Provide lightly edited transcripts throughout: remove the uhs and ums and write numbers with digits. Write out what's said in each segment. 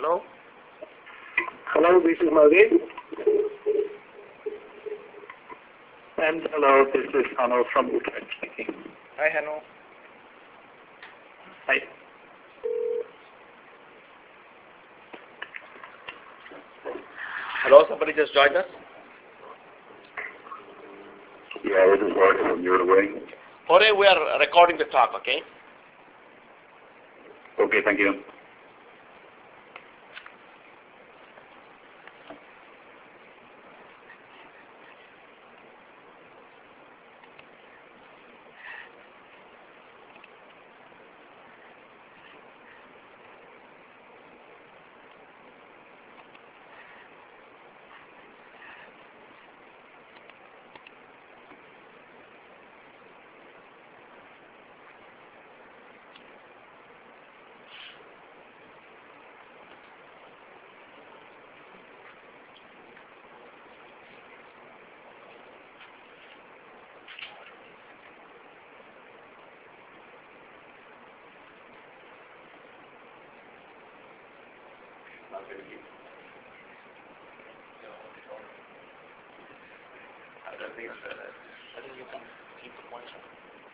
Hello? Hello, this is Madrid. And hello, this is Hanno from Utrecht speaking. Hi, Hanno. Hi. Hello, somebody just joined us? Yeah, this is Jorge from Uruguay. Jorge, we are recording the talk, okay? Okay, thank you. I think you can keep the points on.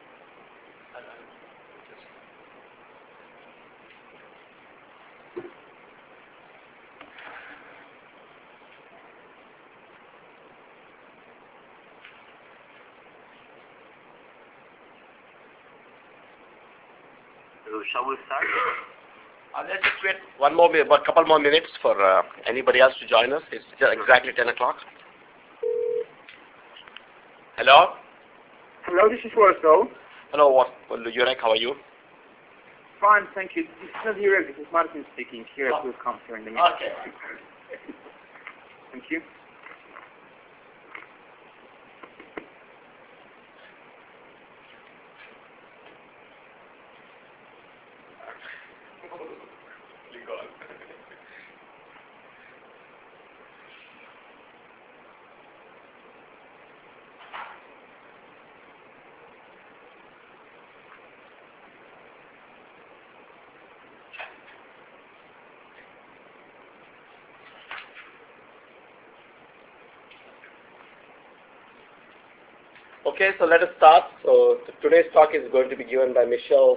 So shall we start? Let's just wait a couple more minutes for anybody else to join us. It's exactly 10 o'clock. Hello? Hello, this is Warsaw. Hello, Jurek, how are you? Fine, thank you. This is not Jurek, this is Martin speaking here at Blue Computer in the middle. Okay. Thank you. Okay, so let us start. So today's talk is going to be given by Michele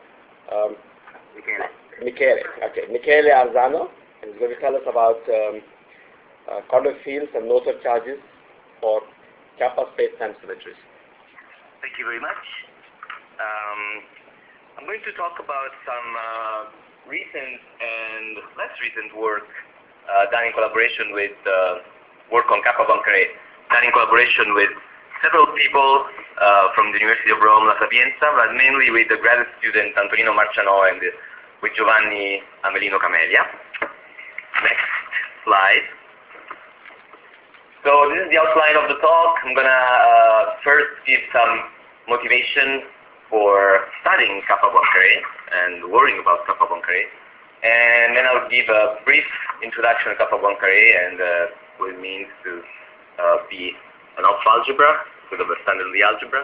Arzano, and he's going to tell us about quantum fields and Noether charges for Kappa space-time symmetries. Thank you very much. I'm going to talk about some recent and less recent work done in collaboration with work on Kappa Von Carré, done in collaboration with several people from the University of Rome La Sapienza, but mainly with the graduate student Antonino Marciano and with Giovanni Amelino Camelia. Next slide. So this is the outline of the talk. I'm going to first give some motivation for studying Kappa Von Carré and worrying about Kappa Von Carré. And then I'll give a brief introduction to Kappa Von Carré and what it means to be an alpha algebra, sort of a standardly algebra.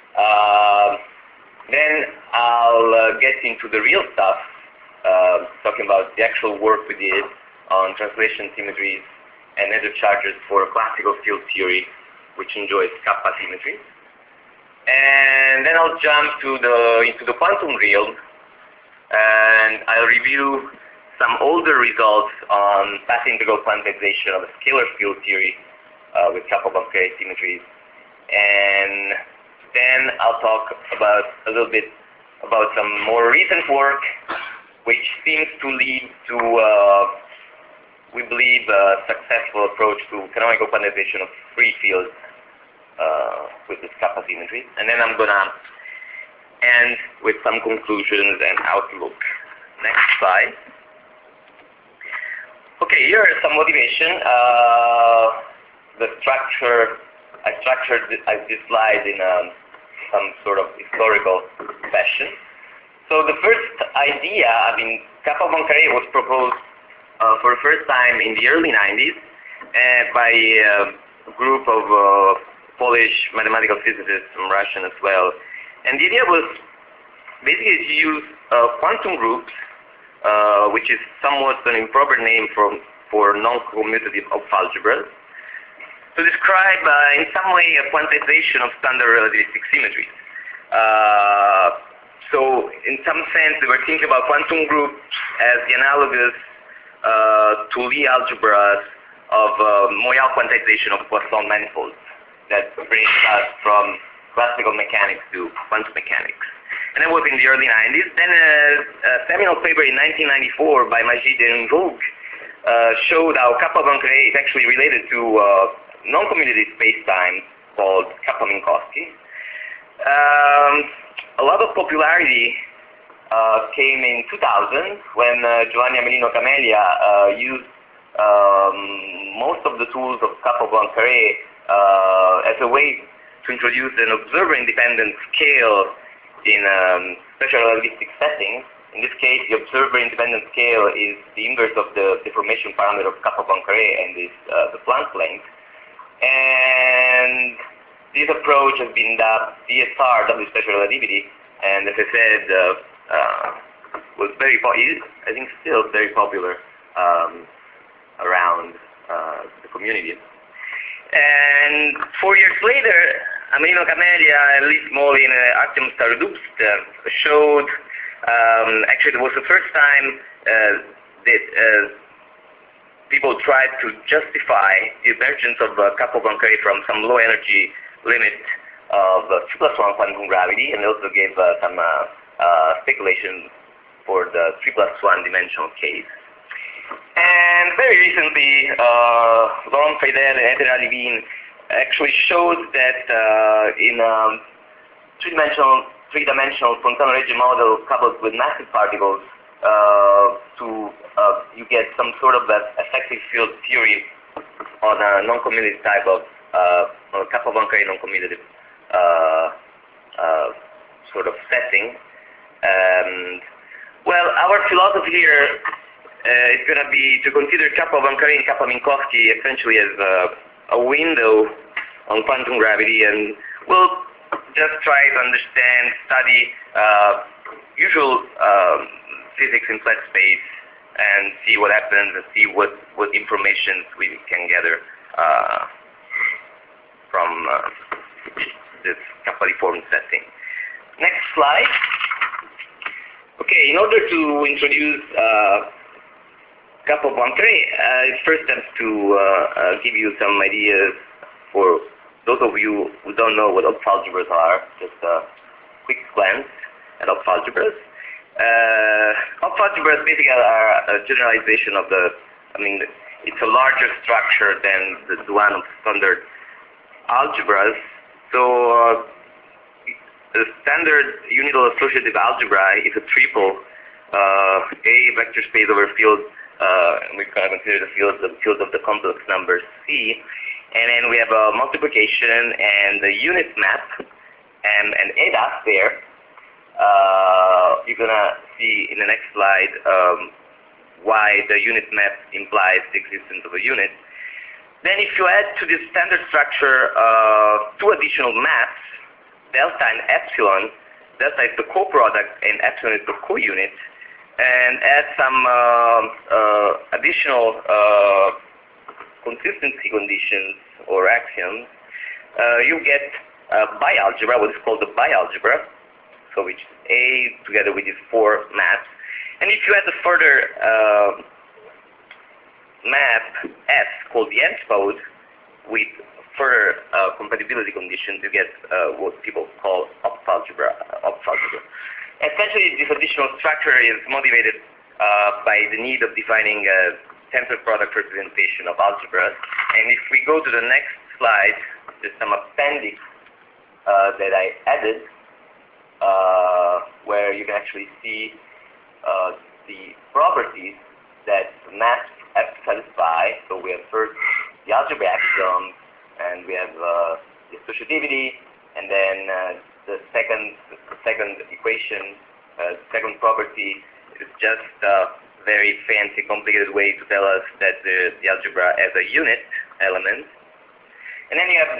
Then I'll get into the real stuff, talking about the actual work we did on translation symmetries and Noether charges for classical field theory, which enjoys kappa symmetry. And then I'll jump into the quantum realm, and I'll review some older results on path integral quantization of a scalar field theory with Kappa Von Carré symmetries. And then I'll talk about a little bit about some more recent work which seems to lead to, we believe, a successful approach to canonical quantization of free fields with this Kappa symmetry. And then I'm going to end with some conclusions and outlook. Next slide. Okay, here is some motivation. I structured this slide in some sort of historical fashion. So the first idea, Kappa Von Carré was proposed for the first time in the early 90s by a group of Polish mathematical physicists, some Russian as well. And the idea was basically to use quantum groups which is somewhat an improper name for non-commutative algebras, to describe in some way a quantization of standard relativistic symmetries. So in some sense, they were thinking about quantum groups as the analogous to Lie algebras of Moyal quantization of Poisson manifolds that brings us from classical mechanics to quantum mechanics. And that was in the early 90s. Then a seminal paper in 1994 by Majid and Vogue showed how Kappa-Poincare is actually related to non-commutative space-time called Kappa-Minkowski. A lot of popularity came in 2000 when Giovanni Amelino Camelia used most of the tools of Kappa-Poincare as a way to introduce an observer-independent scale in special relativistic settings. In this case, the observer-independent scale is the inverse of the deformation parameter of Kappa-Poincare and is the Planck length. And this approach has been dubbed DSR, W special relativity, and as I said, was very I think still very popular around the community. And 4 years later, Amelino Camelia and Liz Molly and Artem Starodubsk showed, actually it was the first time that people tried to justify the emergence of Kappa-Poincare from some low energy limit of 3+1 quantum gravity, and also gave some speculation for the 3+1 dimensional case. And very recently, Laurent Freidel and Etera Levine actually showed that in three-dimensional Fontana-Regge model coupled with massive particles, you get some sort of effective field theory on a non-commutative type of on a Kappa-Poincare non-commutative sort of setting. Well, our philosophy here is going to be to consider Kappa-Poincare and Kappa-Minkowski essentially as a window on quantum gravity, and we'll just try to understand, study usual physics in flat space and see what happens and see what information we can gather from this Kappa-deformed setting. Next slide. Okay, in order to introduce Kappa-Poincare, first steps to give you some ideas for those of you who don't know what Hopf algebras are, just a quick glance at Hopf algebras. Hopf algebras basically are a generalization of it's a larger structure than the one of standard algebras. So the standard unital associative algebra is a triple A vector space over field. We can consider the field of the complex number C, and then we have a multiplication and a unit map and an ADAS there. You're gonna see in the next slide why the unit map implies the existence of a unit. Then if you add to this standard structure two additional maps, delta and epsilon, delta is the co-product and epsilon is the co-unit, and add some additional consistency conditions or axioms, you get a bialgebra, what is called a bialgebra, so which is A together with these four maps. And if you add a further map S called the N-spode with further compatibility conditions, you get what people call Hopf algebra. Essentially, this additional structure is motivated by the need of defining a tensor product representation of algebras. And if we go to the next slide, there's some appendix that I added where you can actually see the properties that maps have to satisfy. So we have first the algebra axioms, and we have the associativity, and then the second equation, second property is just a very fancy, complicated way to tell us that the algebra has a unit element. And then you have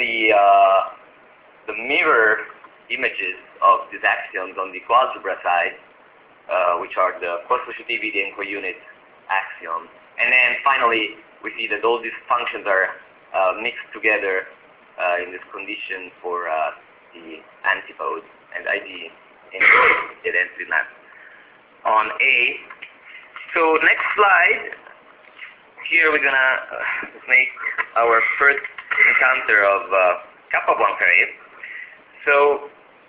the mirror images of these axioms on the coalgebra side, which are the co-associativity and co-unit axioms. And then finally, we see that all these functions are mixed together in this condition for the antipode and ID in the identity map on A. So next slide. Here we're gonna make our first encounter of kappa Poincare. So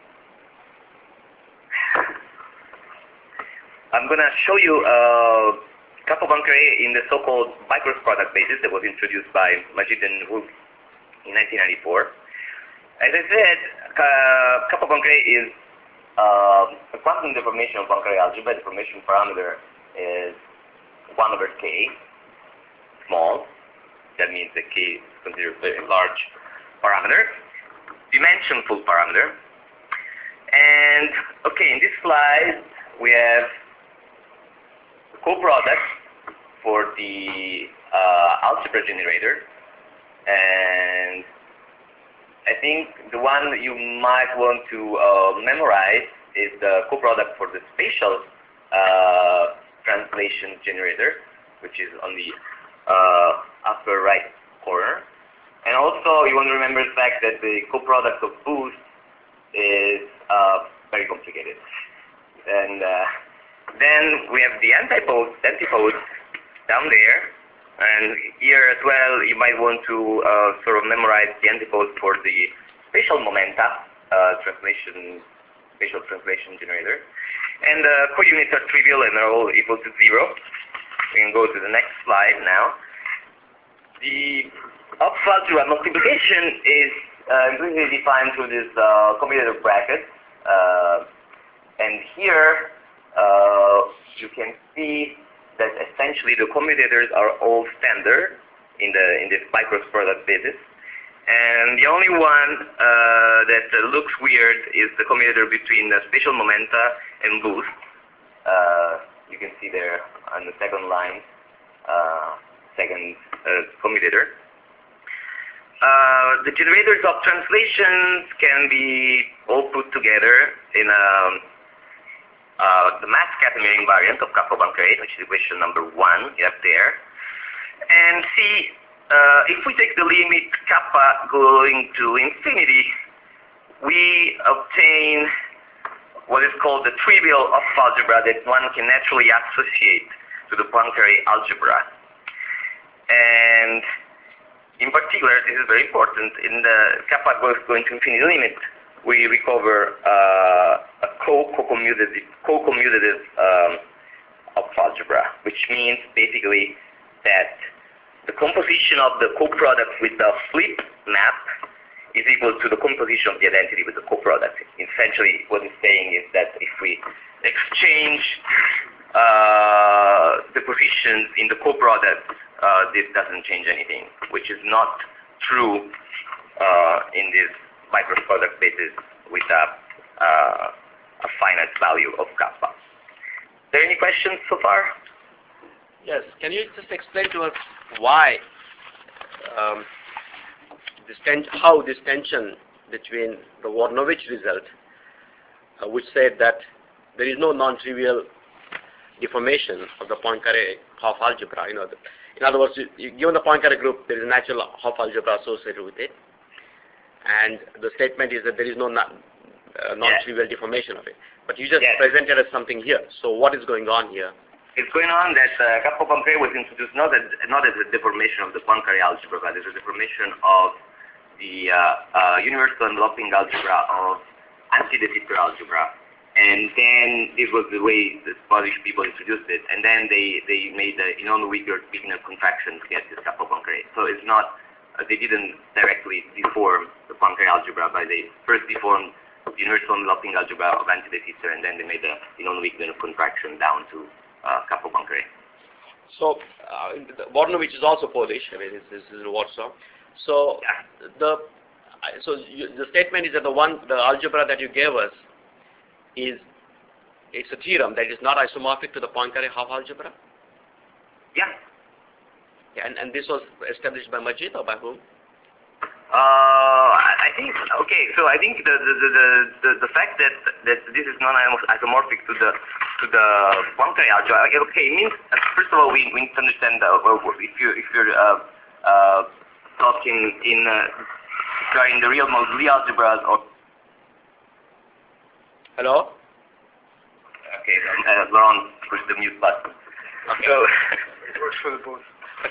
I'm gonna show you kappa Poincare in the so-called Bicross product basis that was introduced by Majid and Wolf in 1994. As I said, kappa Poincare is a quantum deformation of Poincare algebra. The deformation parameter is 1/k, small. That means that k is considered a large parameter, dimensionful parameter. And okay, in this slide we have the co-product for the algebra generator, and I think the one that you might want to memorize is the co-product for the spatial translation generator, which is on the upper right corner. And also you want to remember the fact that the co-product of boost is very complicated. And then we have the antipodes down there. And here as well, you might want to sort of memorize the antipodes for the spatial momenta spatial translation generator. And the co-units are trivial and are all equal to 0. We can go to the next slide now. The Hopf-algebra multiplication is implicitly defined through this commutator bracket. And here you can see that essentially the commutators are all standard in this Bicross product basis. And the only one that looks weird is the commutator between the spatial momenta and boost. You can see there on the second line, second commutator. The generators of translations can be all put together in the mass Casimirian variant of kappa Poincare, which is equation number 1 you have there. And see, if we take the limit kappa going to infinity, we obtain what is called the trivial Hopf-algebra that one can naturally associate to the Poincare algebra. And in particular, this is very important, in the kappa going to infinity limit, we recover a co-commutative Hopf-algebra, which means basically that the composition of the co-product with the flip map is equal to the composition of the identity with the co-product. Essentially, what it's saying is that if we exchange the positions in the co-product, this doesn't change anything, which is not true in this Bicross product basis with a finite value of kappa. Are there any questions so far? Yes. Can you just explain to us why how this tension between the Voronowicz result, which said that there is no non-trivial deformation of the Poincare Hopf-algebra. In other words, given the Poincare group, there is a natural Hopf-algebra associated with it, and the statement is that there is no non-trivial deformation of it. But you just presented as something here. So what is going on here? It's going on that kappa Poincare was introduced not as a deformation of the Poincare algebra, but as a deformation of the universal enveloping algebra of anti-de Sitter algebra. And then this was the way the Polish people introduced it. And then they made the Inon-Wigner contraction to get this kappa Poincare. So it's not, they didn't directly deform the Poincare algebra, but they first deformed the universal enveloping algebra of anti-de Sitter, and then they made the Inon-Wigner contraction down to kappa Poincare. So Voronowicz is also Polish. I mean, this is in Warsaw. So the statement is that the algebra that you gave us it's a theorem that is not isomorphic to the Poincare Hopf-algebra. Yeah. And this was established by Majid or by whom? I I think okay. So I think the fact that this is non-isomorphic to the Poincare algebra, okay, it means first of all we need to understand if you're talking in the real mode Lie algebras or Hello? okay, Laurent pushed the mute button. Okay. So It works for the both.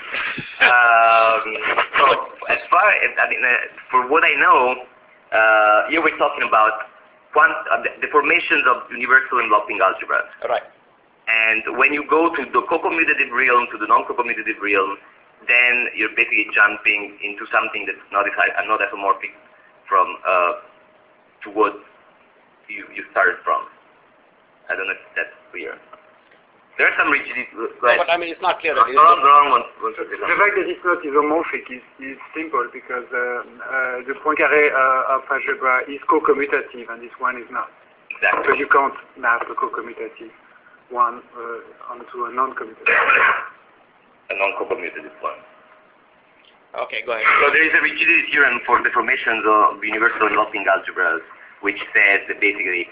so as far as for what I know, here we're talking about the formations of universal enveloping algebras. Right. And when you go to the co-commutative realm, to the non-co-commutative realm, then you're basically jumping into something that's not isomorphic from to what you started from. I don't know if that's clear. There are some rigidity. No, but I mean, it's not clear. That it is Wrong one. The fact that it's not isomorphic is simple because the Poincare of algebra is co-commutative and this one is not. Exactly. So you can't map a co-commutative one onto a non-commutative. A non-co-commutative one. Okay, go ahead. So there is a rigidity theorem for deformations of universal enveloping algebras, which says that basically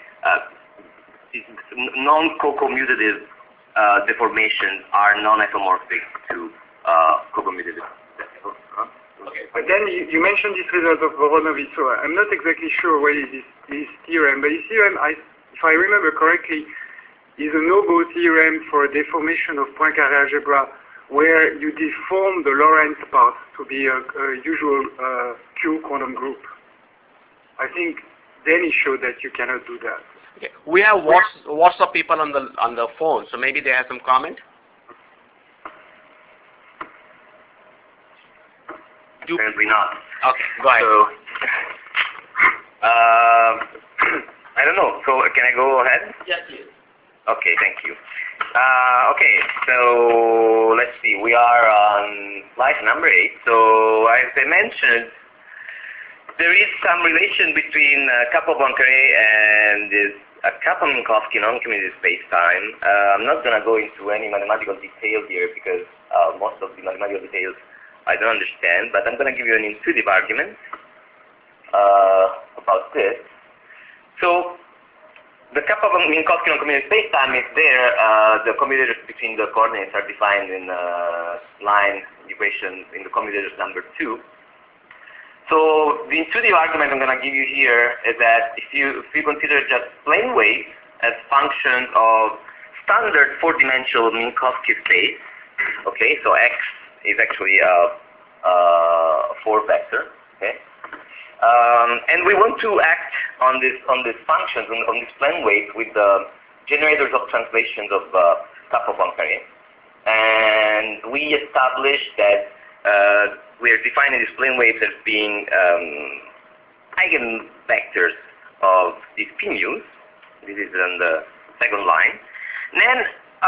non-co-commutative deformations are non-isomorphic to co-commutative. Okay. But then you mentioned this result of Voronovich, so I'm not exactly sure what is this theorem, but this theorem, if I remember correctly, is a no-go theorem for a deformation of Poincare algebra where you deform the Lorentz part to be a usual Q quantum group. I think then it showed that you cannot do that. Okay. We have WhatsApp people on the phone, so maybe they have some comment. Apparently not. Okay, go ahead. So, I don't know. So can I go ahead? Yes, please. Okay, thank you. Okay, so let's see. We are on slide number 8. So as I mentioned, there is some relation between Kappa-Poincare and this Kappa-Minkowski non-commutative space-time. I'm not going to go into any mathematical detail here because most of the mathematical details I don't understand, but I'm going to give you an intuitive argument about this. So the Kappa-Minkowski non-commutative space-time is there. The commutators between the coordinates are defined in line equation in the commutators number 2. So the intuitive argument I'm going to give you here is that if you consider just plane waves as functions of standard 4-dimensional Minkowski space, okay, so X is actually a 4 vector, okay, and we want to act on these functions on these plane waves with the generators of translations of Kappa-Poincare, and we established that we are defining these plane waves as being eigenvectors of these p mu's. This is on the second line. And then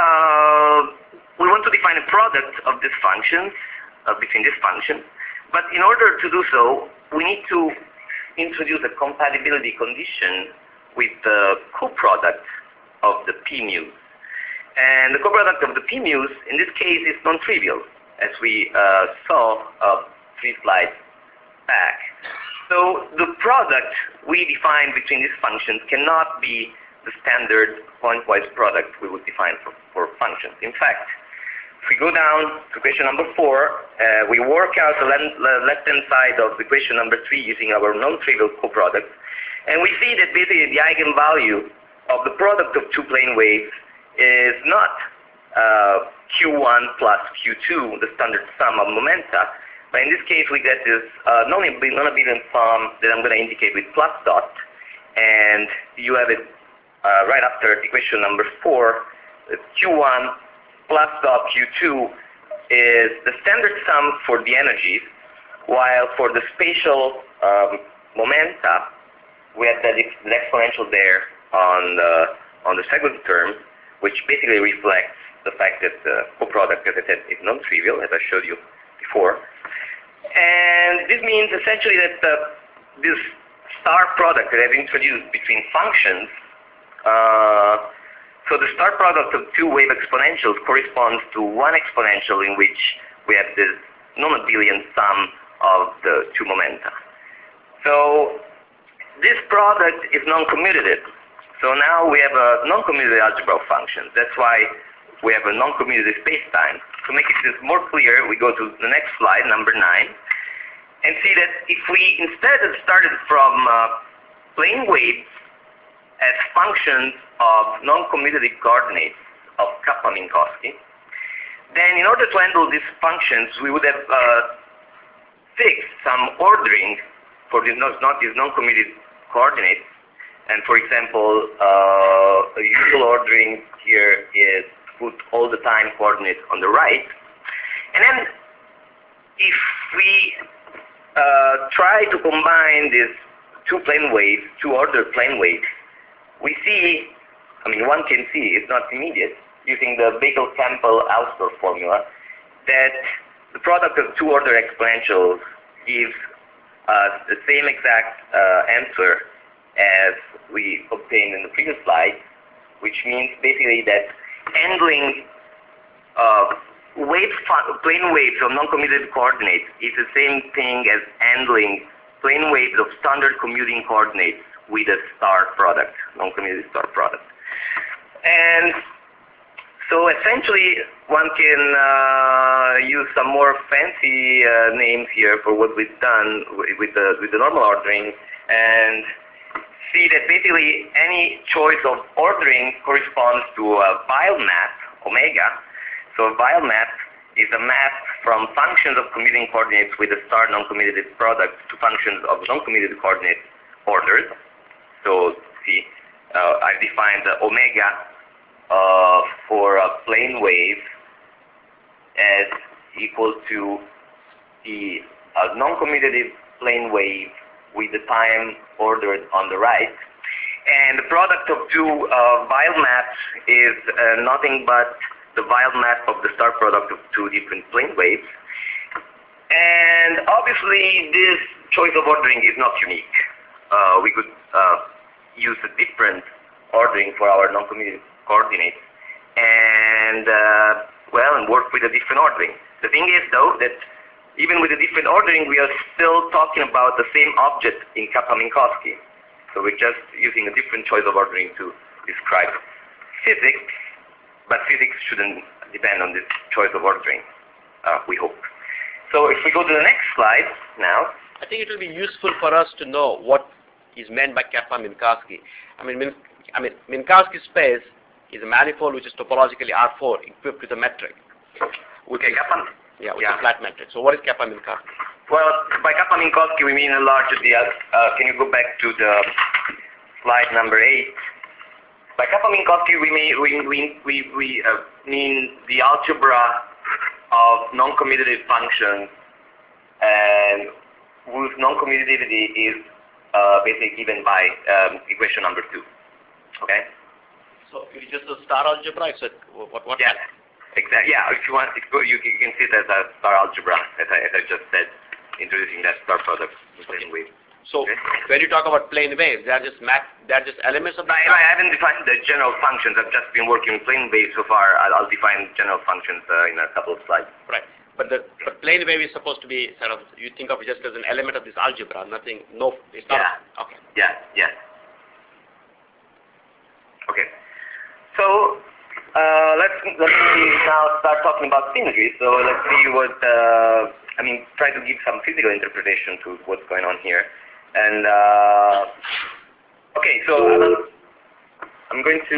we want to define a product of these functions, between these functions. But in order to do so, we need to introduce a compatibility condition with the coproduct of the p mu's. And the coproduct of the p mu's, in this case, is non-trivial, as we saw 3 slides back. So the product we define between these functions cannot be the standard pointwise product we would define for functions. In fact, if we go down to equation number 4, we work out the left-hand side of equation number 3 using our non-trivial coproduct, and we see that basically the eigenvalue of the product of 2 plane waves is not Q1 plus Q2, the standard sum of momenta, but in this case we get this non-abelian sum that I'm going to indicate with plus dot, and you have it right after equation number 4. Q1 plus dot Q2 is the standard sum for the energies, while for the spatial momenta we have the exponential there on the second term, which basically reflects the fact that the coproduct, as I said, is non-trivial, as I showed you before. And this means essentially that this star product that I've introduced between functions, so the star product of 2 wave exponentials corresponds to 1 exponential in which we have this non-abelian sum of the 2 momenta. So this product is non-commutative. So now we have a non-commutative algebra of functions. That's why we have a non-commutative space-time. To make it more clear, we go to the next slide, number 9, and see that if we instead had started from plane waves as functions of non-commutative coordinates of Kappa-Minkowski, then in order to handle these functions, we would have fixed some ordering for these non-commutative coordinates. And for example, a usual ordering here is put all the time coordinates on the right. And then if we try to combine these two ordered plane waves, we see, one can see, it's not immediate, using the Beckel-Campbell-Hausdorff formula, that the product of two ordered exponentials gives the same exact answer as we obtained in the previous slide, which means basically that handling plane waves of non-commutative coordinates is the same thing as handling plane waves of standard commuting coordinates with a star product, non-commutative star product. And so essentially one can use some more fancy names here for what we've done with the normal ordering, and see that basically any choice of ordering corresponds to a Weyl map, omega. So a Weyl map is a map from functions of commuting coordinates with a star non-commutative product to functions of non-commutative coordinate orders. So see, I defined the omega for a plane wave as equal to the non-commutative plane wave with the time ordered on the right. And the product of two Weyl maps is nothing but the Weyl map of the star product of two different plane waves. And obviously this choice of ordering is not unique. We could use a different ordering for our non-commutative coordinates and work with a different ordering. The thing is though that even with a different ordering, we are still talking about the same object in Kappa-Minkowski. So we're just using a different choice of ordering to describe physics, but physics shouldn't depend on this choice of ordering, we hope. So if we go to the next slide now. I think it will be useful for us to know what is meant by Kappa-Minkowski. Minkowski space is a manifold which is topologically R4 equipped with a metric. Okay, a flat metric. So what is Kappa-Minkowski? Well, by Kappa-Minkowski we mean a larger can you go back to the slide number 8? By Kappa-Minkowski we mean the algebra of non-commutative functions, and whose non-commutativity is basically given by equation number 2. Okay. So it is just a star algebra. It's what? Yeah. Exactly. Yeah. If you want, you can see it as a star algebra, as I just said, introducing that star product with plane wave. So when you talk about plane waves, they are just elements of the I haven't defined the general functions. I've just been working with plane waves so far. I'll define general functions in a couple of slides. Right. But plane wave is supposed to be sort of, you think of it just as an element of this algebra. It's not. Yeah. Okay. Yeah. Yeah. Okay. So let's now start talking about symmetry. So let's see what try to give some physical interpretation to what's going on here. And okay, so I'm going to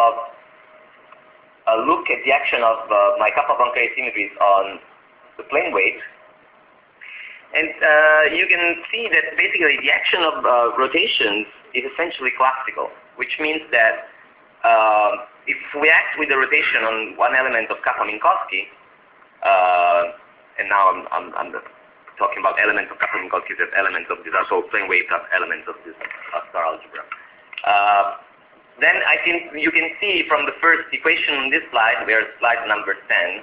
look at the action of my Kappa-Poincare symmetries on the plane waves. And you can see that basically the action of rotations is essentially classical, which means that if we act with the rotation on one element of Kappa-Minkowski, and now I'm talking about elements of Kappa-Minkowski as elements of this, so plane waves are elements of this star algebra. Then you can see from the first equation on this slide, we are slide number 10,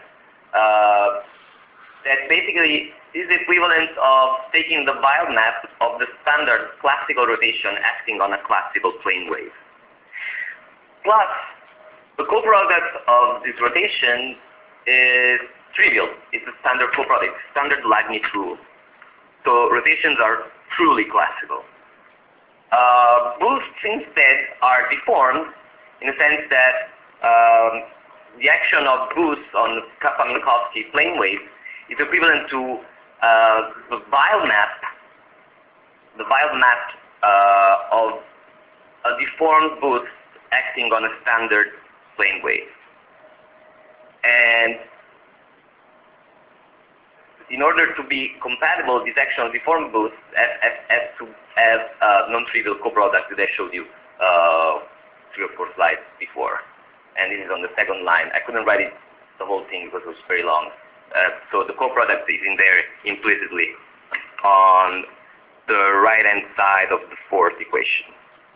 that basically is the equivalent of taking the Weyl map of the standard classical rotation acting on a classical plane wave. Plus, the coproduct of this rotation is trivial. It's a standard coproduct, standard Leibniz rule. So rotations are truly classical. Boosts instead are deformed in the sense that the action of boosts on Kappa-Minkowski plane wave is equivalent to the Weyl map of a deformed boost acting on a standard plane wave. And in order to be compatible, this action of deformed boost has to have a non-trivial coproduct that I showed you 3 or 4 slides before. And this is on the second line. I couldn't write it the whole thing because it was very long. So the coproduct is in there implicitly on the right-hand side of the 4th equation.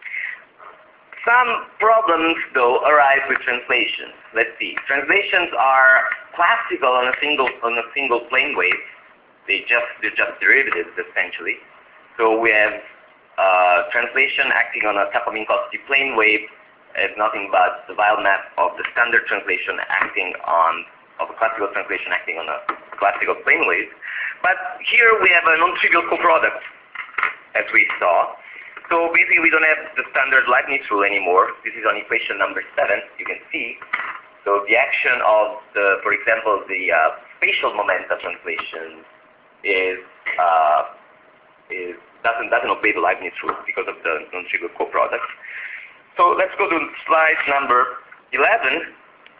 Some problems, though, arise with translations. Let's see. Translations are classical on a single plane wave. They're just derivatives, essentially. So we have translation acting on a Kappa-Minkowski plane wave is nothing but the Weyl map of the standard translation of a classical translation acting on a classical plane wave. But here we have a non-trivial coproduct, as we saw. So basically we don't have the standard Leibniz rule anymore. This is on equation number 7, you can see. So the action of for example, the spatial momenta translation doesn't obey the Leibniz rule because of the non-trivial coproduct. So let's go to slide number 11.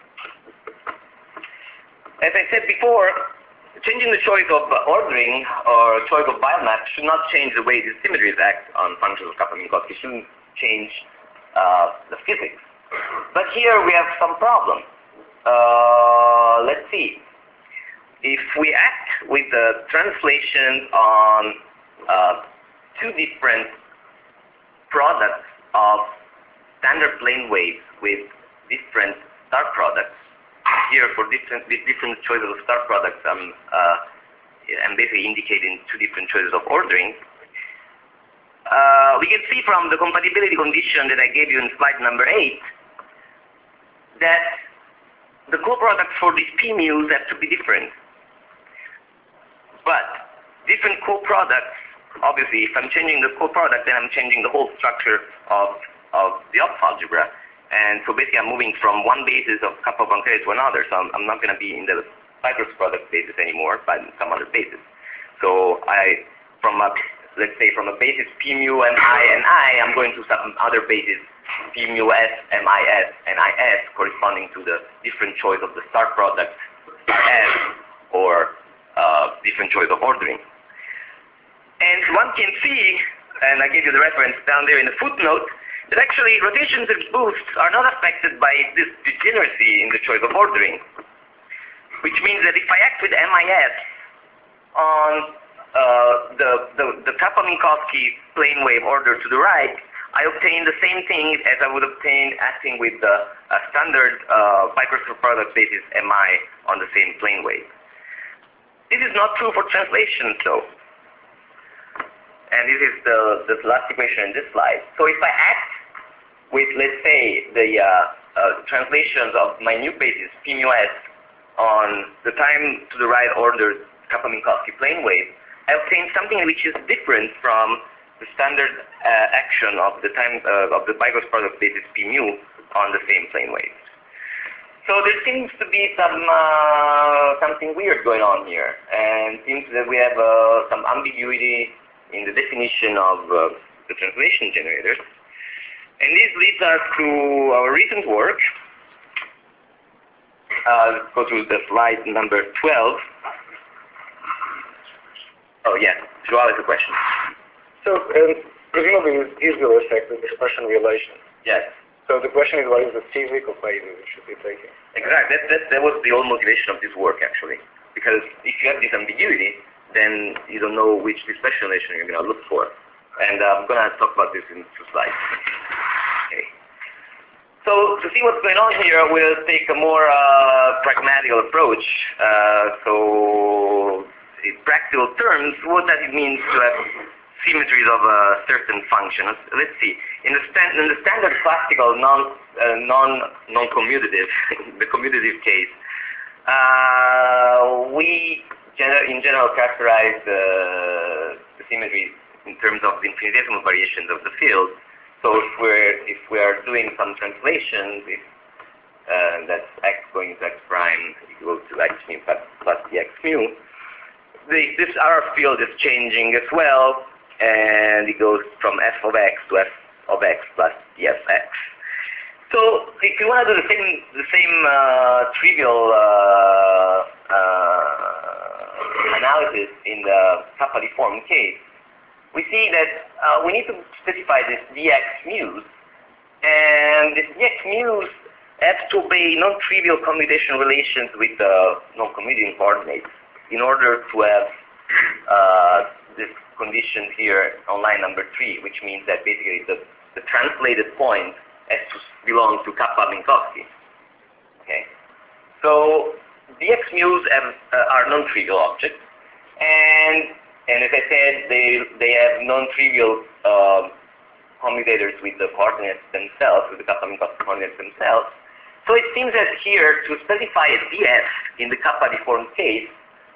As I said before, changing the choice of ordering or choice of Weyl map should not change the way the symmetries act on functions of Kappa-Minkowski. It shouldn't change the physics. But here we have some problem. Let's see. If we act with the translations on 2 different products of standard plane waves with different star products, here for different choices of star products, I'm basically indicating 2 different choices of ordering. We can see from the compatibility condition that I gave you in slide number 8 that the coproducts for these p-mu's have to be different. But different coproducts, obviously, if I'm changing the coproduct, then I'm changing the whole structure of the Hopf algebra. And so basically I'm moving from one basis of Kappa Poincare to another, so I'm not going to be in the Pythagorus product basis anymore, but in some other basis. So let's say from a basis P mu M I and I, I'm going to some other basis P mu S, M I S, and I S corresponding to the different choice of the star product S or different choice of ordering. And one can see, and I gave you the reference down there in the footnote, that actually rotations and boosts are not affected by this degeneracy in the choice of ordering. Which means that if I act with MIS on the Kappa-Minkowski plane wave order to the right, I obtain the same thing as I would obtain acting with the standard Pythagorus product basis MI on the same plane wave. This is not true for translations, though. And this is the last equation in this slide. So if I act with, let's say, the translations of my new basis, P mu S, on the time to the right ordered Kappa-Minkowski plane wave, I obtain something which is different from the standard action of the time of the Pythagorus product basis P mu on the same plane wave. So there seems to be something weird going on here, and it seems that we have some ambiguity in the definition of the translation generators. And this leads us to our recent work. Let's go to the slide number 12. Oh yeah, Joao has a question. So presumably this will affect the dispersion relation. Yes. So the question is, what is the physical phase we should be taking? Exactly. That was the whole motivation of this work, actually. Because if you have this ambiguity, then you don't know which dispersion relation you're going to look for. And I'm going to talk about this in 2 slides. Okay. So to see what's going on here, we'll take a more pragmatic approach. So in practical terms, what does it mean to have symmetries of a certain function? Let's see. In the standard classical non-commutative, the commutative case, we in general characterize the symmetries in terms of the infinitesimal variations of the field. So if we are doing some translations, if that's x going to x prime equal to x mu plus dx mu, this R field is changing as well, and it goes from f of x to f of x plus dfx. So if you want to do the same trivial analysis in the kappa deformed case, we see that we need to specify this dx mu's, and this dx mu's have to obey non-trivial commutation relations with the non-commuting coordinates in order to have this condition here on line number 3, which means that basically the translated point has to belong to kappa Minkowski. Okay, so dx mu's are non-trivial objects, and as I said, they have non-trivial commutators with the coordinates themselves, with the kappa Minkowski coordinates themselves. So it seems that here, to specify a df in the kappa deformed case,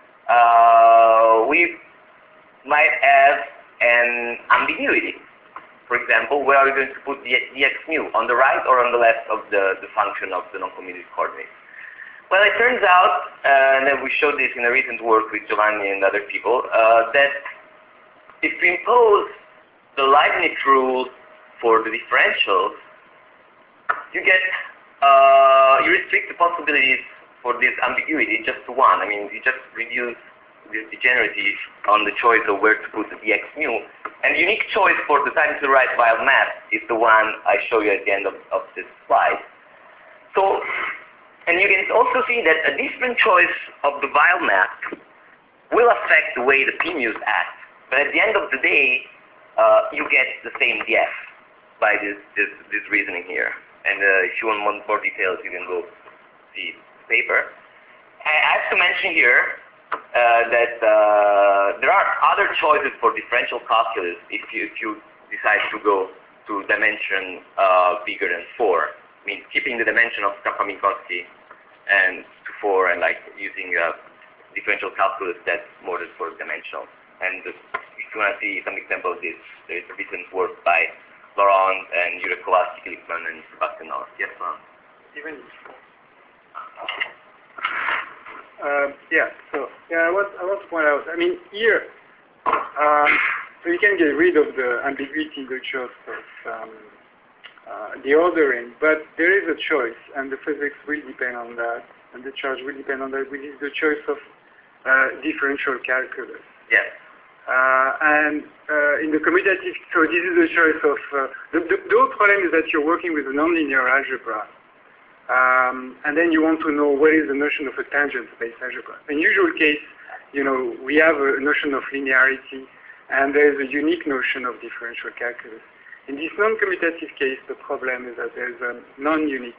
we might have an ambiguity. For example, where are we going to put the dx mu, on the right or on the left of the function of the non-commutative coordinates? Well, it turns out, and we showed this in a recent work with Giovanni and other people, that if we impose the Leibniz rule for the differentials, you restrict the possibilities for this ambiguity just to one. I mean, you just reduce the degeneracy on the choice of where to put the dx mu. And the unique choice for the time to the right Weyl map is the one I show you at the end of this slide. So, and you can also see that a different choice of the Weyl map will affect the way the p-mu's act. But at the end of the day, you get the same df by this reasoning here. And if you want more details, you can go see the paper. I have to mention here that there are other choices for differential calculus if you decide to go to dimension bigger than 4. I mean, keeping the dimension of kappa Minkowski and to 4, and like using differential calculus that's more than 4 dimensional. And if you want to see some example of this, there is a recent work by Laurent and Jurek Kowalski, Lippmann, and Sebastian North. Yes, ma'am. Even I want to point out, I mean, here, so you can get rid of the ambiguity in the choice of the ordering, but there is a choice, and the physics will depend on that, and the charge will depend on that, which is the choice of differential calculus. Yes. And in the commutative, so this is the choice of, the whole problem is that you're working with a nonlinear algebra. And then you want to know what is the notion of a tangent space algebra. In usual case, we have a notion of linearity, and there is a unique notion of differential calculus. In this non-commutative case, the problem is that there is a non-unique,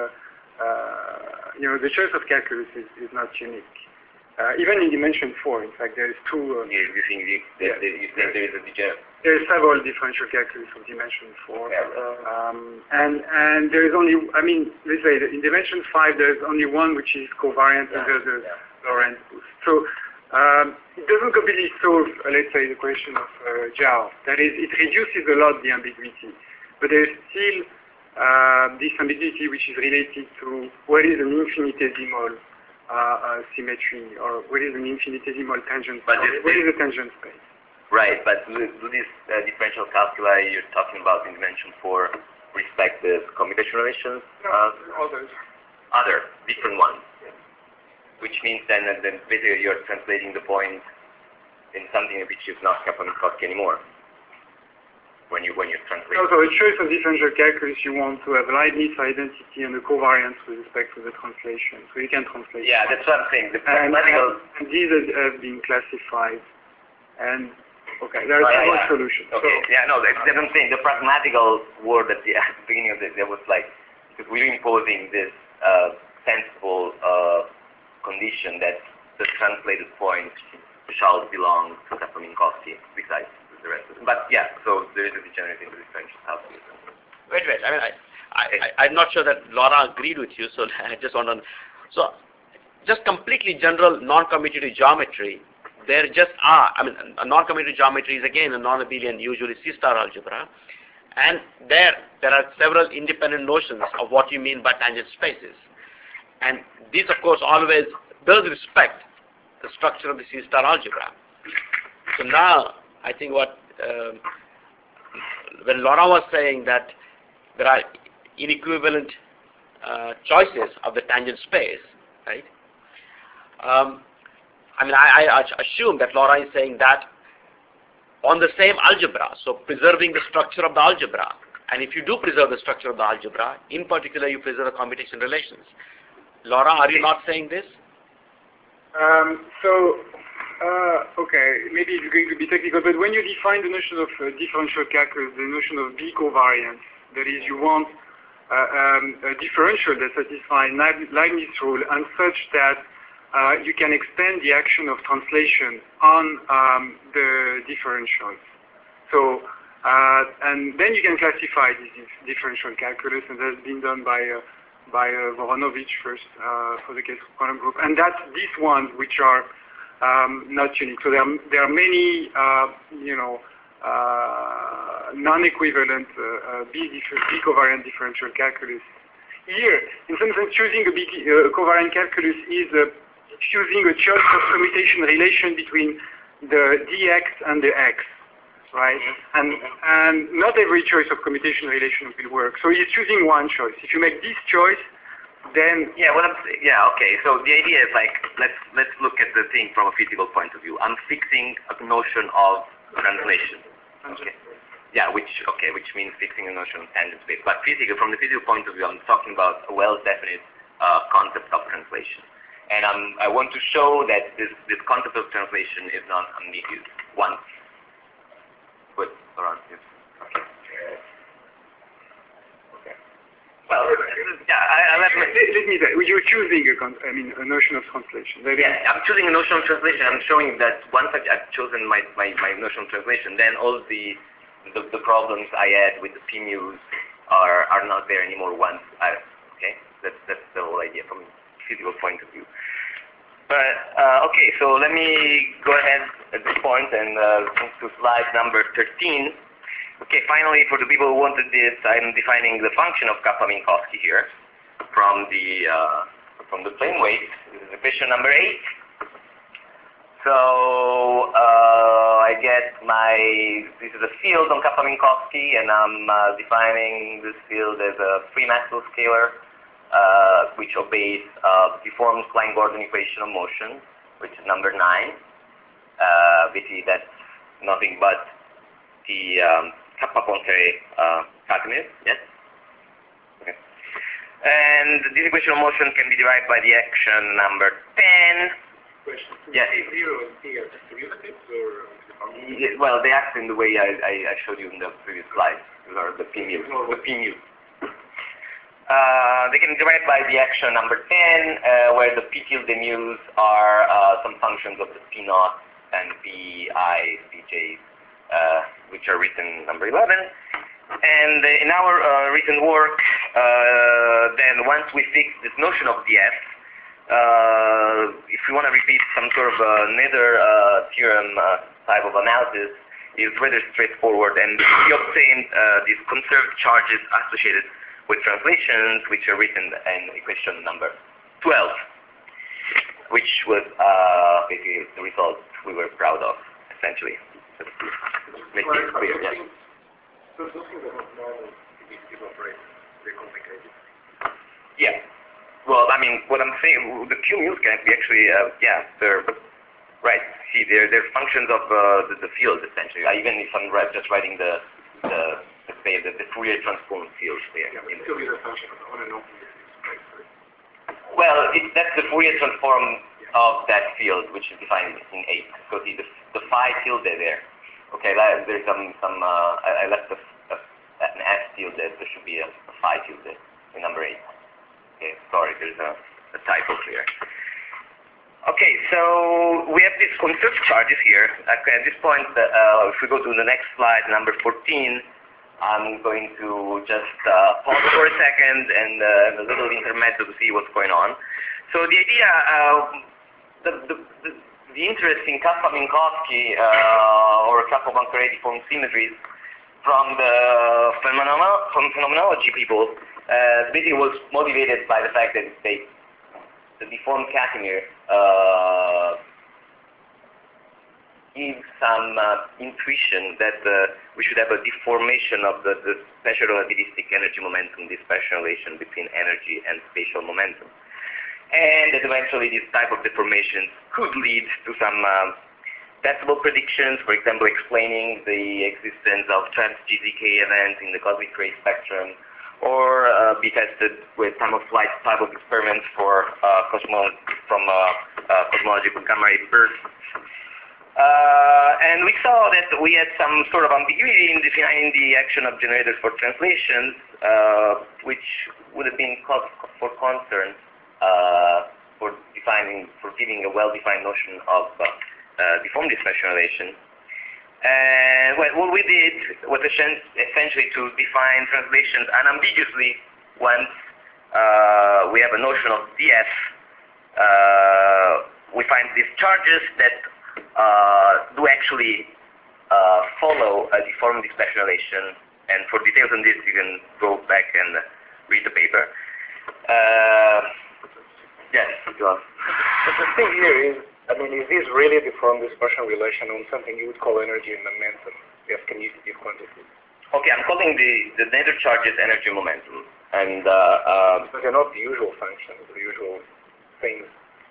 the choice of calculus is not unique. Even in dimension 4, in fact, there is two. You think there is a degenerate? There are several differential calculus of dimension 4. And there is only, let's say in dimension 5, there is only one which is covariant under the Lorentz boost. So it doesn't completely solve, let's say, the question of Zhao. That is, it reduces a lot the ambiguity. But there is still this ambiguity which is related to what is an infinitesimal symmetry, or what is an infinitesimal tangent space. What is a tangent space? Right, but do these differential calculi you're talking about in dimension 4 respect the commutation relations? Others. Other, different ones. Yeah. Which means then that basically you're translating the point in something which is not kappa Minkowski anymore. When you translate. So a choice of differential calculus, you want to have Leibniz identity and the covariance with respect to the translation. So you can translate. Yeah, that's what I'm saying. The and these have been classified. And okay, there are several solutions. Okay, so, that's what I'm saying. The pragmatical word at the beginning of this, there was like, because we're imposing this sensible condition that the translated point shall belong to kappa Minkowski besides the rest of it. But yeah, so there is a degenerate in the differential calculus. Wait. I mean, I'm not sure that Laura agreed with you, so I just want to. So, just completely general non-commutative geometry there just are, I mean, a non-commutative geometry is again a non-abelian, usually C-star algebra, and there are several independent notions of what you mean by tangent spaces. And this, of course, always does respect the structure of the C-star algebra. So now, I think what, when Laura was saying that there are inequivalent choices of the tangent space, right? I mean, I assume that Laura is saying that on the same algebra, so preserving the structure of the algebra, and if you do preserve the structure of the algebra, in particular you preserve the commutation relations. Laura, are you not saying this? Okay, maybe it's going to be technical, but when you define the notion of differential calculus, the notion of B covariance, that is, you want a differential that satisfies Leibniz rule and such that you can extend the action of translation on the differentials. So, and then you can classify this differential calculus, and that's been done by Voronovich first for the case of quantum group, and that's these ones which are not unique. So there are many, non-equivalent B covariant differential calculus. Here, in some sense, choosing a B covariant calculus is choosing a choice of commutation relation between the dx and the x, right? And not every choice of commutation relation will work. So you're choosing one choice. If you make this choice, then okay. So the idea is like let's look at the thing from a physical point of view. I'm fixing a notion of translation. Okay. Yeah, which means fixing a notion of tangent space. But from the physical point of view, I'm talking about a well-definite concept of translation. And I want to show that this concept of translation is not ambiguous. Once. Good, Laurent. Okay. Okay. Well, let me say, you're choosing a notion of translation. Yeah, I'm choosing a notion of translation. I'm showing that once I've chosen my notion of translation, then all the problems I had with the p-mu's are not there anymore once okay? That's the whole idea from a physical point of view. But, okay, so let me go ahead at this point and move to slide number 13. Okay, finally, for the people who wanted this, I'm defining the function of Kappa-Minkowski here from the plane wave. This is equation number 8. So I get this is a field on Kappa-Minkowski, and I'm defining this field as a free Maxwell scalar, which obeys deformed Klein-Gordon equation of motion, which is number 9. Basically, that's nothing but the Kappa-Poincare calculus. Yes. Okay. And this equation of motion can be derived by the action number 10. Question. Yes. A0 and T are just derivatives, or? Well, they act in the way I showed you in the previous slide. These are the p-mu. The p-mu. They can be derived by the action number 10, where the p tilde mu's are some functions of the p naught and pi, pj's, which are written number 11. And in our recent work, then once we fix this notion of the f, if we want to repeat some sort of Nether theorem type of analysis, is rather straightforward, and we obtained these conserved charges associated with translations, which are written in equation number 12, which was basically the result we were proud of, essentially. Make it clear, yes. So those things are not normal if operate, they're complicated. Yeah. Well, I mean, what I'm saying, the q-mu's can be actually, they're right. See, they're functions of the field, essentially. Even if I'm just writing the Fourier transform field there. Yeah, but still is a function of on and off basis, right? Well, that's the Fourier transform of that field, which is defined in 8. So see, the phi tilde there. Okay, there's I left an f tilde. There should be a phi tilde in number 8. Okay, sorry, there's a typo here. Okay, so we have these conserved charges here. Okay, at this point, if we go to the next slide, number 14, I'm going to just pause for a second and have a little intermezzo to see what's going on. So the idea, the the interesting Kappa-Minkowski or Kappa-Poincaré deformed symmetries from the phenomenology people basically was motivated by the fact that the deformed Casimir gives some intuition that we should have a deformation of the special relativistic energy momentum, this special relation between energy and spatial momentum. And that eventually this type of deformations could lead to some testable predictions, for example, explaining the existence of trans-GZK events in the cosmic ray spectrum, or be tested with time-of-flight type of experiments for cosmological gamma ray bursts. And we saw that we had some sort of ambiguity in defining the action of generators for translations, which would have been cause for concern for giving a well-defined notion of deformed dispersion relation. And what we did was essentially to define translations unambiguously once we have a notion of df. We find these charges that do actually follow a deformed dispersion relation, and for details on this you can go back and read the paper. Yes, Josh. But the thing here is, I mean, is this really a deformed dispersion relation on something you would call energy and momentum, the connective quantity? Okay, I'm calling the nether charges energy momentum, and but they're not the usual functions, the usual things.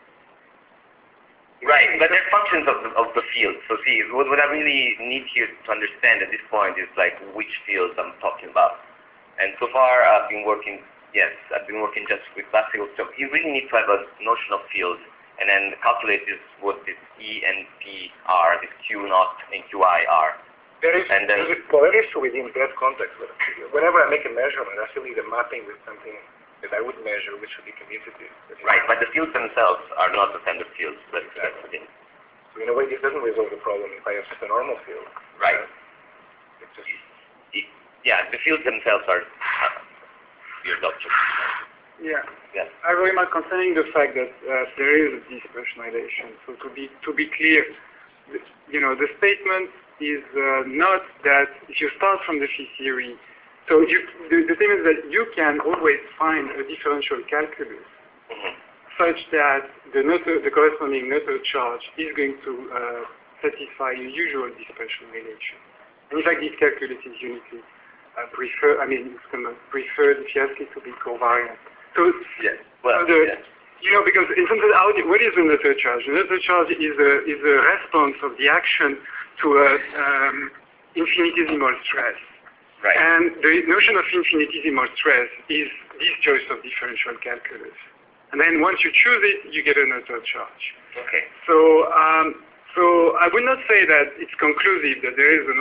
Right, but they're functions of the field. So see, what I really need here to understand at this point is like which fields I'm talking about. And so far I've been working just with classical stuff. You really need to have a notion of fields and then calculate what this E and P are, this Q naught and QI are. There is within that context. Whenever I make a measurement, I still need a mapping with something that I would measure, which would be commutative. Right, but the fields themselves are not the standard fields. That's the thing. So in a way, this doesn't resolve the problem if I have just a normal field. Right. It's just... Yeah, the fields themselves are weird objects. Yeah. Yes. I remark concerning the fact that there is a dispersion relation. So to be clear, the statement is not that if you start from the phi theory. So the thing is that you can always find a differential calculus such that the corresponding Noether charge is going to satisfy a usual dispersion relation. And in fact, this calculus is uniquely preferred if you ask it to be covariant. So, yes. Because in terms of what is the Noether charge? The Noether charge is a response of the action to infinitesimal stress. Right. And the notion of infinitesimal stress is this choice of differential calculus. And then once you choose it, you get a Noether charge. Okay. So I would not say that it's conclusive that there is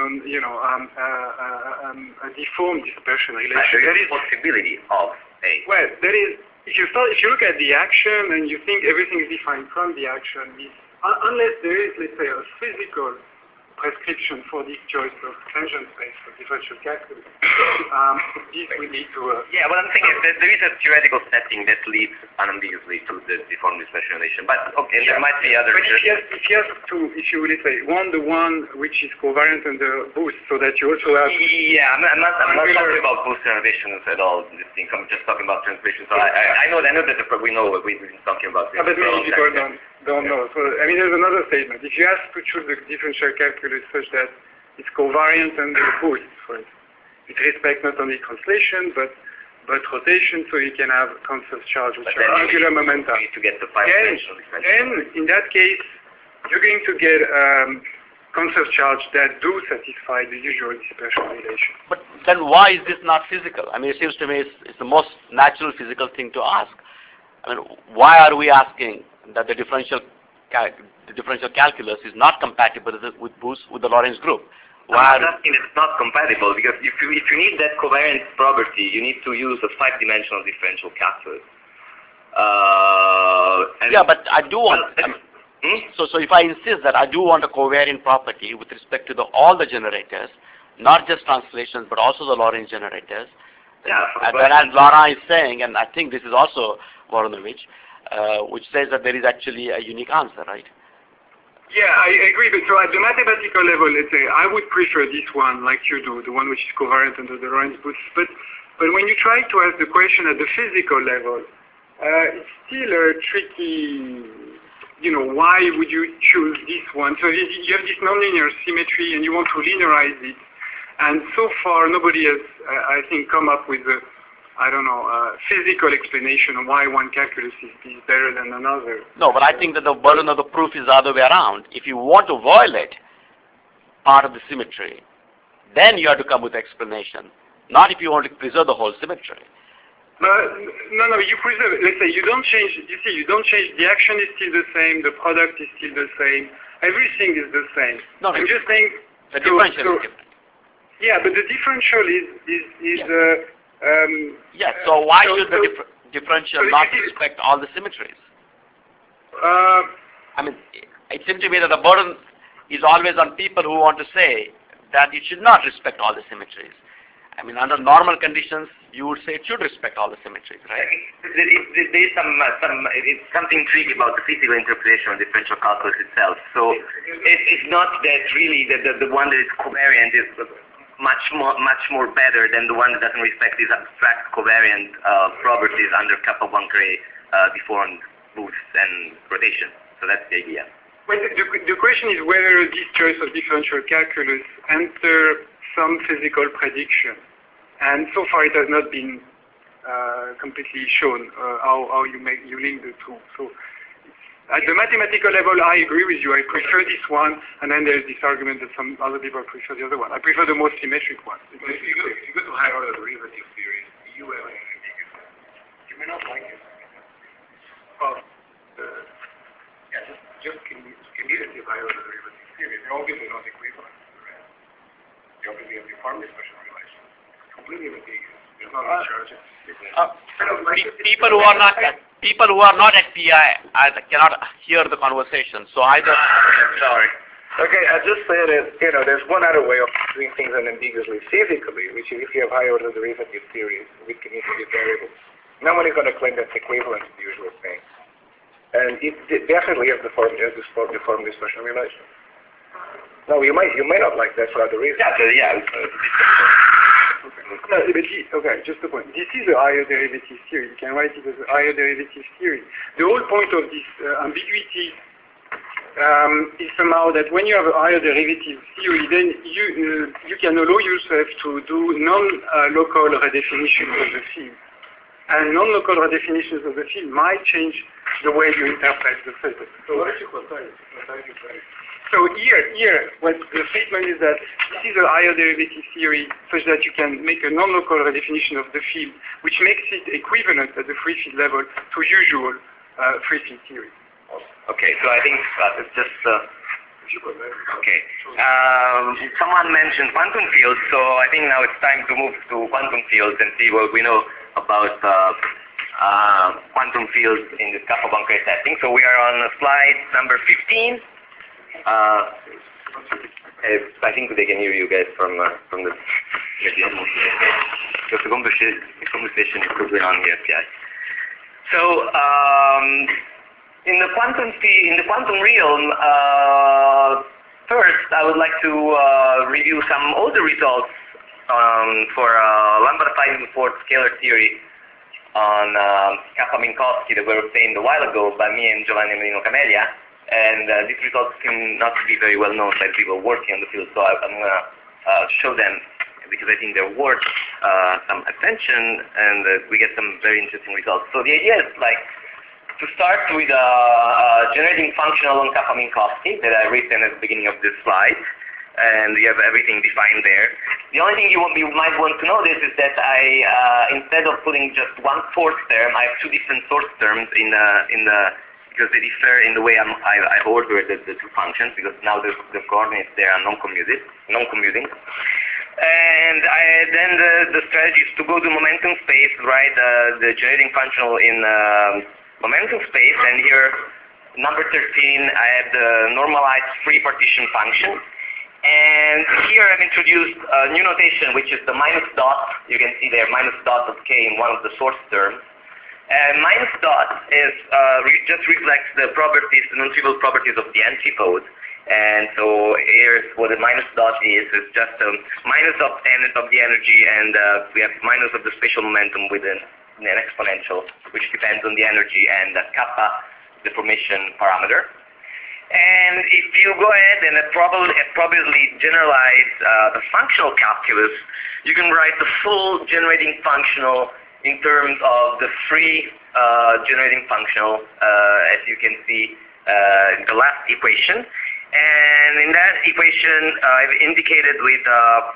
a deformed dispersion relation. There is a possibility of a. Well, there is. If you look at the action and you think everything is defined from the action, unless there is, let's say, a physical prescription for this choice of tangent space for differential calculus, this will lead to a... Yeah, what I'm saying is that there is a theoretical setting that leads unambiguously to the deformed dispersion relation. But okay, there might be other... But if you let's say, want the one which is covariant and the boost, so that you also have... Yeah, I'm not talking about boost innovations at all. I'm just talking about translation. So I know that we know what we've been talking about. But many people don't know. So, I mean, there's another statement. If you ask to choose the differential calculus such that it's covariant and boost, for instance, it respects not only translation, but rotation, so you can have conserved charge, which are angular momentum. To get the five-dimensional expansion. And in that case, you're going to get conserved charge that do satisfy the usual dispersion relation. But then why is this not physical? I mean, it seems to me it's the most natural physical thing to ask. I mean, why are we asking that the differential calculus is not compatible with the Lorentz group? Why? I'm not asking it's not compatible, because if you need that covariance property, you need to use a five-dimensional differential calculus. Yeah, but I do want... So if I insist that I do want a covariant property with respect to all the generators, not just translations, but also the Lorentz generators, yeah, then as Laurent is saying, and I think this is also Voronovich, which says that there is actually a unique answer, right? Yeah, I agree, but so at the mathematical level, let's say, I would prefer this one, like you do, the one which is covariant under the Lorentz boost. But when you try to ask the question at the physical level, it's still a tricky, why would you choose this one? So you have this nonlinear symmetry and you want to linearize it. And so far, nobody has, I think, come up with a physical explanation of why one calculus is better than another. No, but I think that the burden of the proof is the other way around. If you want to violate part of the symmetry, then you have to come with explanation, not if you want to preserve the whole symmetry. No, you preserve it. Let's say you don't change, the action is still the same, the product is still the same, everything is the same. No, I'm just saying... The differential is different. Yeah, but the differential is yes, so why should the differential not respect all the symmetries? I mean, it seems to me that the burden is always on people who want to say that it should not respect all the symmetries. I mean, under normal conditions, you would say it should respect all the symmetries, right? There is something tricky about the physical interpretation of differential calculus itself. So it's not that really that the one that is covariant is much more better than the one that doesn't respect these abstract covariant properties under Kappa-Poincare deformed boosts and rotation. So that's the idea. Well, the question is whether this choice of differential calculus answers some physical prediction. And so far it has not been completely shown how you link the two. So at the mathematical level, I agree with you. I prefer this one, and then there's this argument that some other people prefer the other one. I prefer the most symmetric one. But if you go to higher order derivative theories, you have an ambiguous. You may not like it. Well, just commutative higher order derivative theories, they're obviously not equivalent to the rest. They obviously have deformed special relations. Completely ambiguous. There's not much charge. People who are not at PI cannot hear the conversation. So either. Sorry. Okay, I just say that there's one other way of doing things unambiguously physically, which is if you have higher order derivative theories with commutative variables. No one is going to claim that's equivalent to the usual thing, and it definitely has deformed dispersion relation. No, you may not like that for other reasons. No, okay, just a point. This is a higher derivative theory. You can write it as a higher derivative theory. The whole point of this ambiguity is somehow that when you have a higher derivative theory, then you can allow yourself to do non-local redefinitions of the field. And non-local redefinitions of the field might change the way you interpret the physics. So what did you quantize? So here, what the statement is that this is a higher derivative theory such that you can make a non-local redefinition of the field, which makes it equivalent at the free field level to usual free field theory. Okay, so I think it's just... okay. Someone mentioned quantum fields, so I think now it's time to move to quantum fields and see what we know about quantum fields in this Kappa-Poincare setting. So we are on slide number 15. I think they can hear you guys from the conversation is probably on the FPI. So in the quantum realm, first I would like to review some older results for Lambda-Ford scalar theory on Kappa-Minkowski that were obtained a while ago by me and Giovanni Marino Camelia. And these results seem not to be very well known by people working on the field, so I'm going to show them because I think they're worth some attention, and we get some very interesting results. So the idea is to start with a generating function along Kappa-Minkowski that I've written at the beginning of this slide, and you have everything defined there. The only thing you might want to notice is that I instead of putting just one source term, I have two different source terms because they differ in the way I ordered the two functions, because now the coordinates there are non-commuting. And then the strategy is to go to momentum space, write the generating function in momentum space, and here, number 13, I have the normalized free partition function. And here I've introduced a new notation, which is the minus dot. You can see there minus dot of k in one of the source terms. And minus dot is just reflects the properties, the non-trivial properties of the antipode. And so here's what the minus dot is. It's just a minus of the energy, and we have minus of the spatial momentum with an exponential, which depends on the energy and the kappa deformation parameter. And if you go ahead and probably generalize the functional calculus, you can write the full generating functional in terms of the free generating functional, as you can see in the last equation. And in that equation, I've indicated with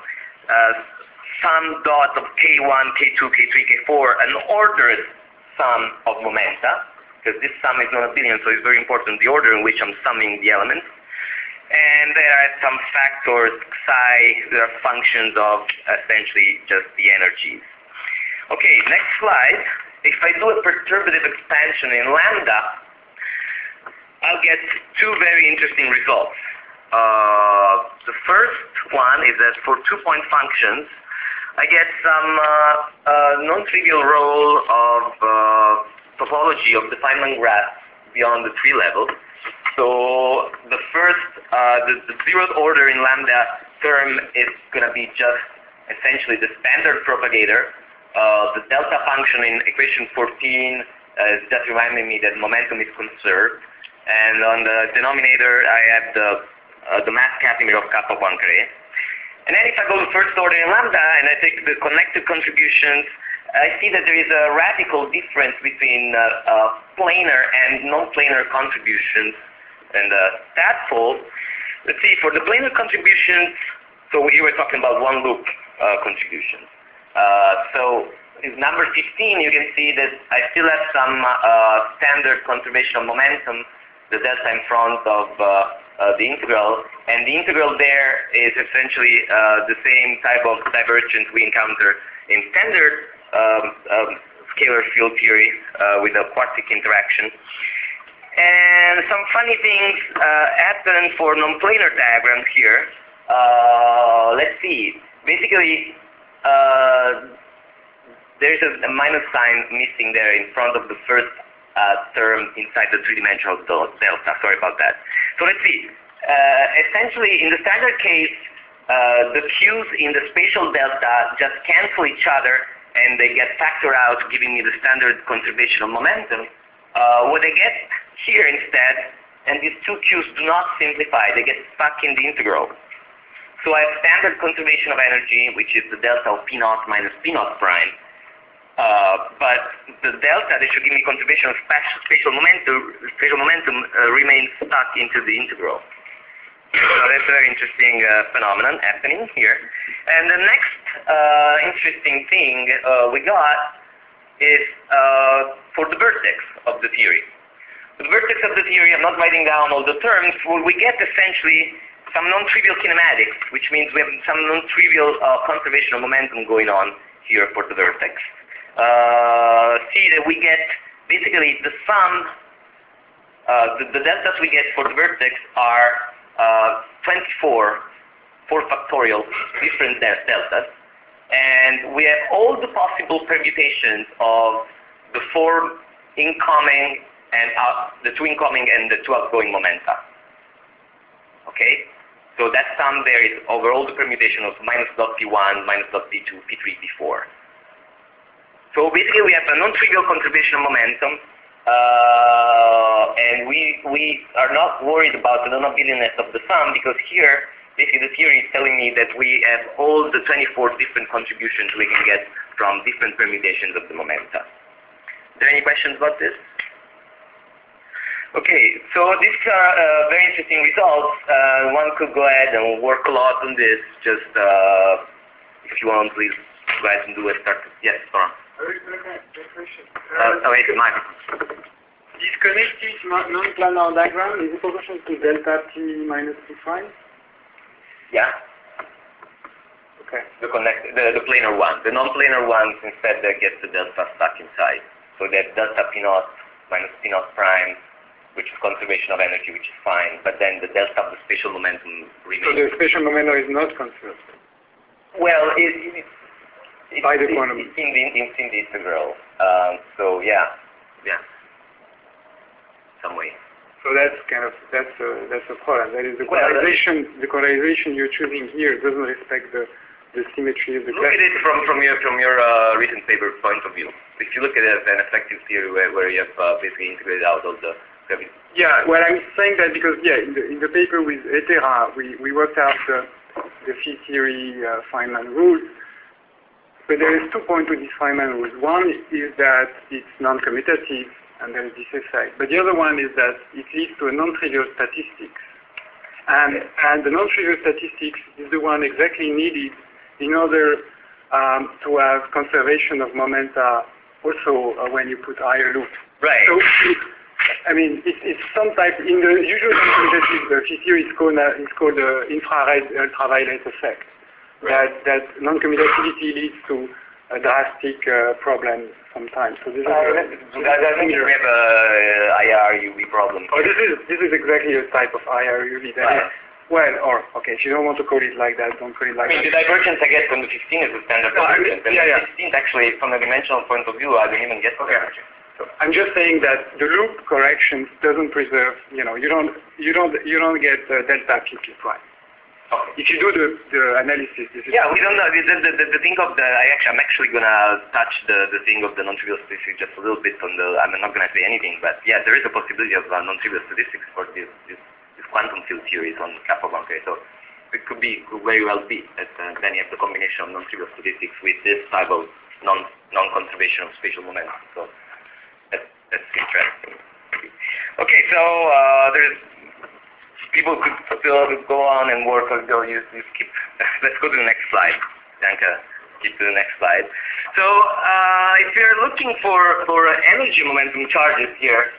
sum dot of K1, K2, K3, K4, an ordered sum of momenta, because this sum is not abelian, so it's very important the order in which I'm summing the elements. And there are some factors psi that are functions of essentially just the energies. Okay, next slide. If I do a perturbative expansion in lambda, I'll get two very interesting results. The first one is that for 2-point functions, I get some non-trivial role of topology of the Feynman graph beyond the tree level. So the first, the zeroth order in lambda term is going to be just essentially the standard propagator. The delta function in equation 14 is just reminding me that momentum is conserved. And on the denominator, I have the mass Casimir of kappa Poincare. And then if I go to first order in lambda and I take the connected contributions, I see that there is a radical difference between planar and non-planar contributions and statfold. Let's see, for the planar contributions, so here we're talking about one loop contributions. So in number 15, you can see that I still have some standard conservation of momentum, the delta in front of the integral, and the integral there is essentially the same type of divergence we encounter in standard scalar field theory with a quartic interaction. And some funny things happen for non-planar diagrams here. Let's see. Basically, there's a minus sign missing there in front of the first term inside the three-dimensional delta. Sorry about that. So let's see. Essentially, in the standard case, the Q's in the spatial delta just cancel each other and they get factored out, giving me the standard conservation of momentum. What I get here instead, and these two Q's do not simplify, they get stuck in the integral. So I have standard conservation of energy, which is the delta of P naught minus P naught prime. But the delta that should give me conservation of spatial momentum remains stuck into the integral. So that's a very interesting phenomenon happening here. And the next interesting thing we got is for the vertex of the theory. For the vertex of the theory, I'm not writing down all the terms, well, we get essentially some non-trivial kinematics, which means we have some non-trivial conservation of momentum going on here for the vertex. See that we get basically the sum, the deltas we get for the vertex are 24, 4 factorial different deltas, and we have all the possible permutations of the 4 incoming and the 2 incoming and the 2 outgoing momenta. Okay, so that sum there is over all the permutation of minus dot P1, minus dot P2, P3, P4. So basically we have a non-trivial conservation of momentum, and we are not worried about the non-abelianness of the sum, because here basically the theory is telling me that we have all the 24 different contributions we can get from different permutations of the momenta. Are there any questions about this? Okay, so these are very interesting results. One could go ahead and work a lot on this. Just if you want, please go ahead and do a start. Yes, Laurent. Wait, microphone. This connected non-planar diagram is proportional to delta t minus t prime? Yeah. Okay. The planar one. The non-planar ones instead they get the delta stuck inside. So that delta p naught minus p naught prime, which is conservation of energy, which is fine, but then the delta of the spatial momentum remains. So the spatial momentum is not conserved? Well, by the quantum. It's in the integral. So yeah, some way. So So that's a problem. That is the colorization you're choosing here doesn't respect the symmetry of the Look at it from your recent paper point of view. If you look at it as an effective theory where you have basically integrated out all the gravity. Yeah, well, I'm saying that because in the paper with Etera, we worked out the field theory Feynman rules. But there is 2 points with this Feynman rules. One is that it's non-commutative, and there is this effect. But the other one is that it leads to a non-trivial statistics. And the non-trivial statistics is the one exactly needed in order to have conservation of momenta also when you put higher loops. Right. So, I mean, it's some type, in the usual non-commutative field theory, it's called the infrared ultraviolet effect. Right. That non-commutativity leads to a drastic problem sometimes. So this is I think we have a IR UV problem. Oh, this is exactly a type of IR UV. Right. Okay, if you don't want to call it like that, don't call it like that. The divergence I get from the 15 is the standard divergence. And the 16th actually, from a dimensional point of view, I don't even get the divergence. So I'm just saying that the loop corrections doesn't preserve, you don't get delta PP prime. Okay. If you do the analysis, this is... Yeah, we don't know. The thing of I'm actually going to touch the thing of the non-trivial statistics just a little bit on I'm not going to say anything, but yeah, there is a possibility of non-trivial statistics for these quantum field theories on kappa Poincare. So it could very well be that then you have the combination of non-trivial statistics with this type of non-conservation of spatial momentum. So that's interesting. Okay, so there's people could still go on and work or go use keep. Let's go to the next slide. Danke. Keep to the next slide. So if you're looking for energy momentum charges here,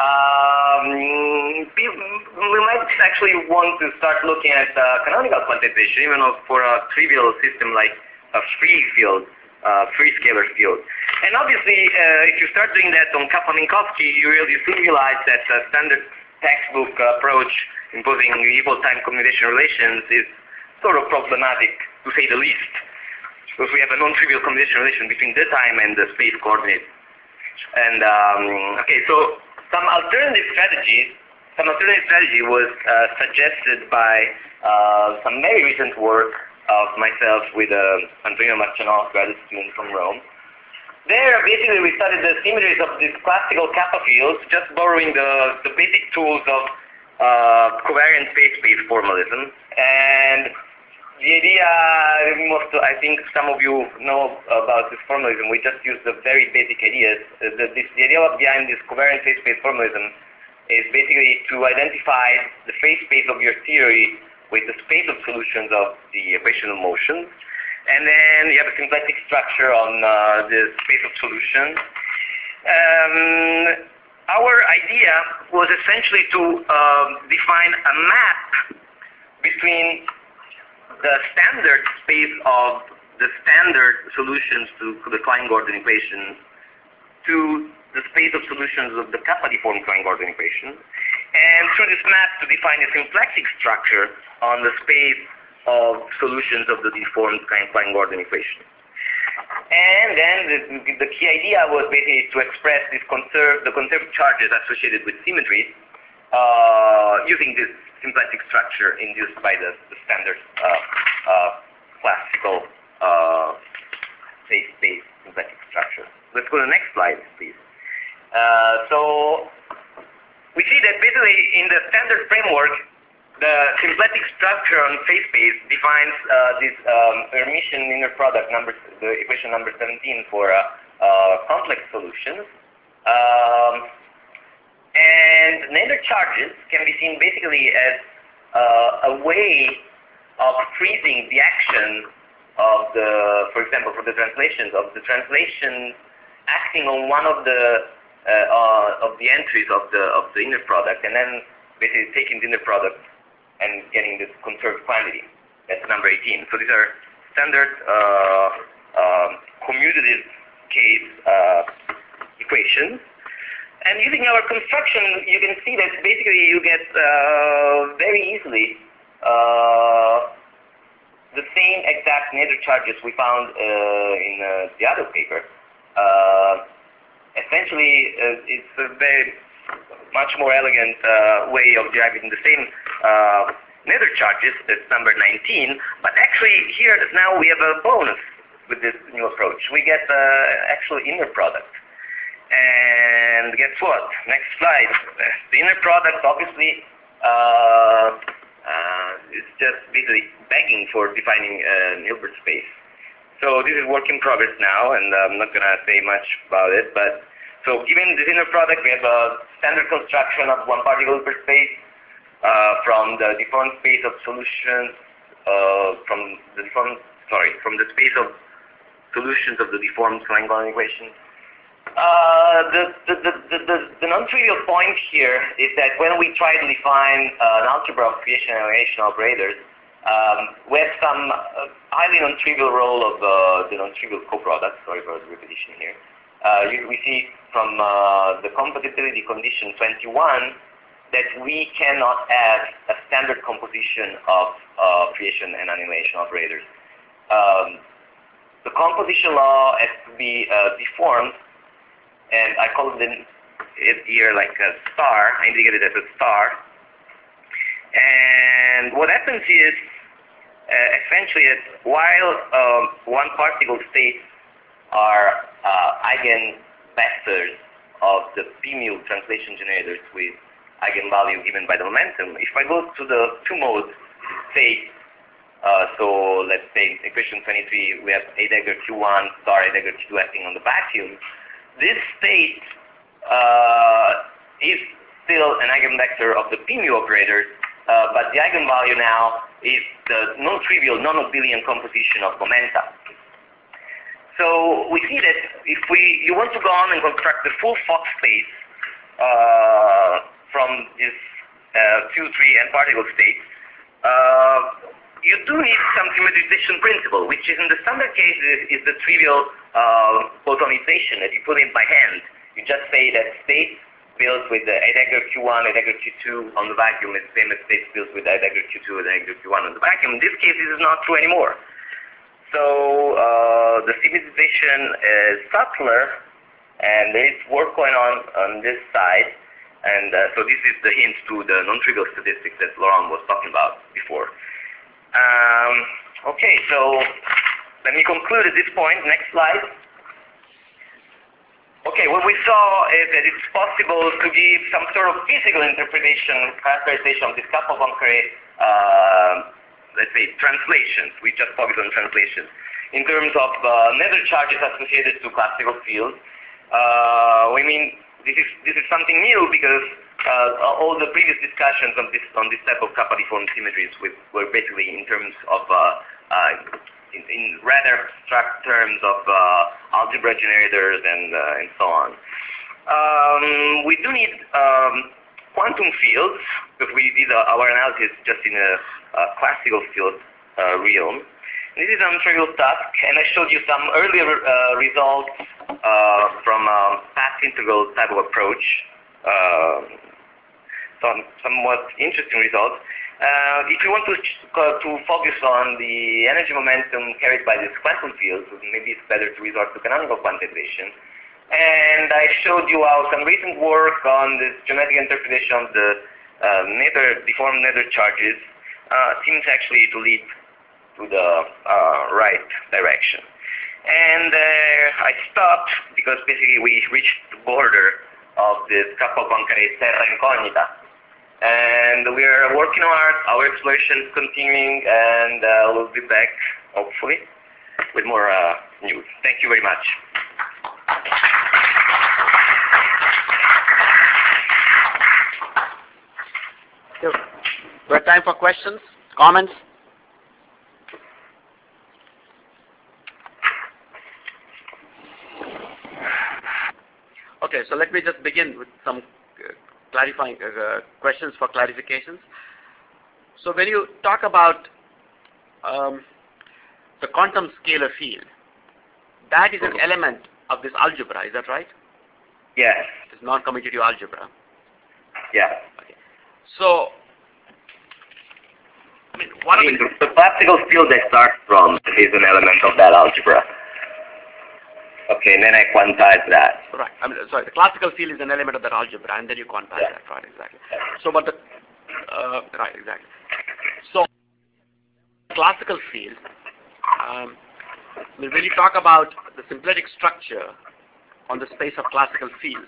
we might actually want to start looking at canonical quantization, even for a trivial system like a free field, free scalar field. And obviously, if you start doing that on Kappa-Minkowski, you soon realize that the standard textbook approach imposing equal time commutation relations is sort of problematic, to say the least, because we have a non-trivial commutation relation between the time and the space coordinates. And okay, so some alternative strategy was suggested by some very recent work of myself with Antonio Marciano, graduate student from Rome. There, basically, we studied the symmetries of these classical kappa fields, just borrowing the basic tools of covariant phase-space formalism. And the idea, I think some of you know about this formalism. We just use the very basic ideas. The idea behind this covariant phase-space formalism is basically to identify the phase space of your theory with the space of solutions of the equation of motion. And then you have a symplectic structure on the space of solutions. Our idea was essentially to define a map between the standard space of the standard solutions to the Klein-Gordon equation to the space of solutions of the kappa-deformed Klein-Gordon equation, and through this map to define a symplectic structure on the space of solutions of the deformed Klein-Gordon equation. And then the key idea was basically to express the conserved charges associated with symmetries using this symplectic structure induced by the standard classical phase-space symplectic structure. Let's go to the next slide, please. So we see that basically in the standard framework, the symplectic structure on phase space defines this Hermitian inner product, the equation number 17 for complex solutions. And Nader charges can be seen basically as a way of freezing the action of for example, for the translations, of the translation acting on one of the entries of the inner product, and then basically taking the inner product and getting this conserved quantity. That's number 18. So these are standard commutative case equations. And using our construction, you can see that basically you get very easily the same exact Nader charges we found in the other paper. Essentially, it's a very much more elegant way of deriving the same nether charges, that's number 19, but actually here now we have a bonus with this new approach. We get actual inner product. And guess what? Next slide. The inner product obviously is just basically begging for defining a Hilbert space. So this is work in progress now, and I'm not going to say much about it, but so given this inner product, we have a standard construction of one particle per space from the deformed space of solutions from the space of solutions of the deformed Langevin equation. The non-trivial point here is that when we try to define an algebra of creation and alienation operators, we have some highly non-trivial role of the non-trivial coproduct. Sorry for the repetition here. We see from the compatibility condition 21 that we cannot have a standard composition of creation and annihilation operators. The composition law has to be deformed, and I call it here like a star. I indicate it as a star. And what happens is essentially that while one particle states are eigenvectors of the p-mu translation generators with eigenvalue given by the momentum, if I go to the two-mode state, so let's say equation 23, we have A dagger Q1 star A dagger Q2 acting on the vacuum. This state is still an eigenvector of the p-mu operators, but the eigenvalue now is the non-trivial, non-abelian composition of momenta. So we see that if you want to go on and construct the full Fock space from this 2, 3, and particle states, you do need some symmetrization principle, which is in the standard case is the trivial photonization that you put in by hand. You just say that state built with the A dagger Q1, A dagger Q2 on the vacuum is the same as state built with A dagger Q2, A dagger Q1 on the vacuum. In this case, this is not true anymore. So the symmetrization is subtler, and there is work going on this side. And so this is the hint to the non-trivial statistics that Laurent was talking about before. Okay, so let me conclude at this point. Next slide. Okay, what we saw is that it's possible to give some sort of physical interpretation, characterization of this Kappa-Poincare, let's say, translations. We just focus on translations. In terms of nether charges associated to classical fields, we mean this is something new because all the previous discussions on this type of kappa deformed symmetries were basically in terms of in rather abstract terms of algebra generators and so on. We do need quantum fields because we did our analysis just in a classical field realm. This is non-trivial task, and I showed you some earlier results from a path integral type of approach. Some somewhat interesting results. If you want to focus on the energy momentum carried by these quantum fields, maybe it's better to resort to canonical quantization. And I showed you how some recent work on this geometric interpretation of the deformed nether charges seems actually to lead to the right direction. And I stopped because basically we reached the border of this Kappa-Poincare terra incognita. And we are working hard, our exploration is continuing, and we'll be back, hopefully, with more news. Thank you very much. We have time for questions, comments. Okay, so let me just begin with some clarifying questions for clarifications. So when you talk about the quantum scalar field, that is an element of this algebra, is that right? Yes. It's non-commutative algebra. Yeah. Okay. So, I mean, the classical field I start from is an element of that algebra. Okay, and then I quantize that. Right. I mean, sorry, the classical field is an element of that algebra, and then you quantize Yeah. that. Right, exactly. So, but the right, exactly. So, classical field. When you talk about the symplectic structure on the space of classical fields,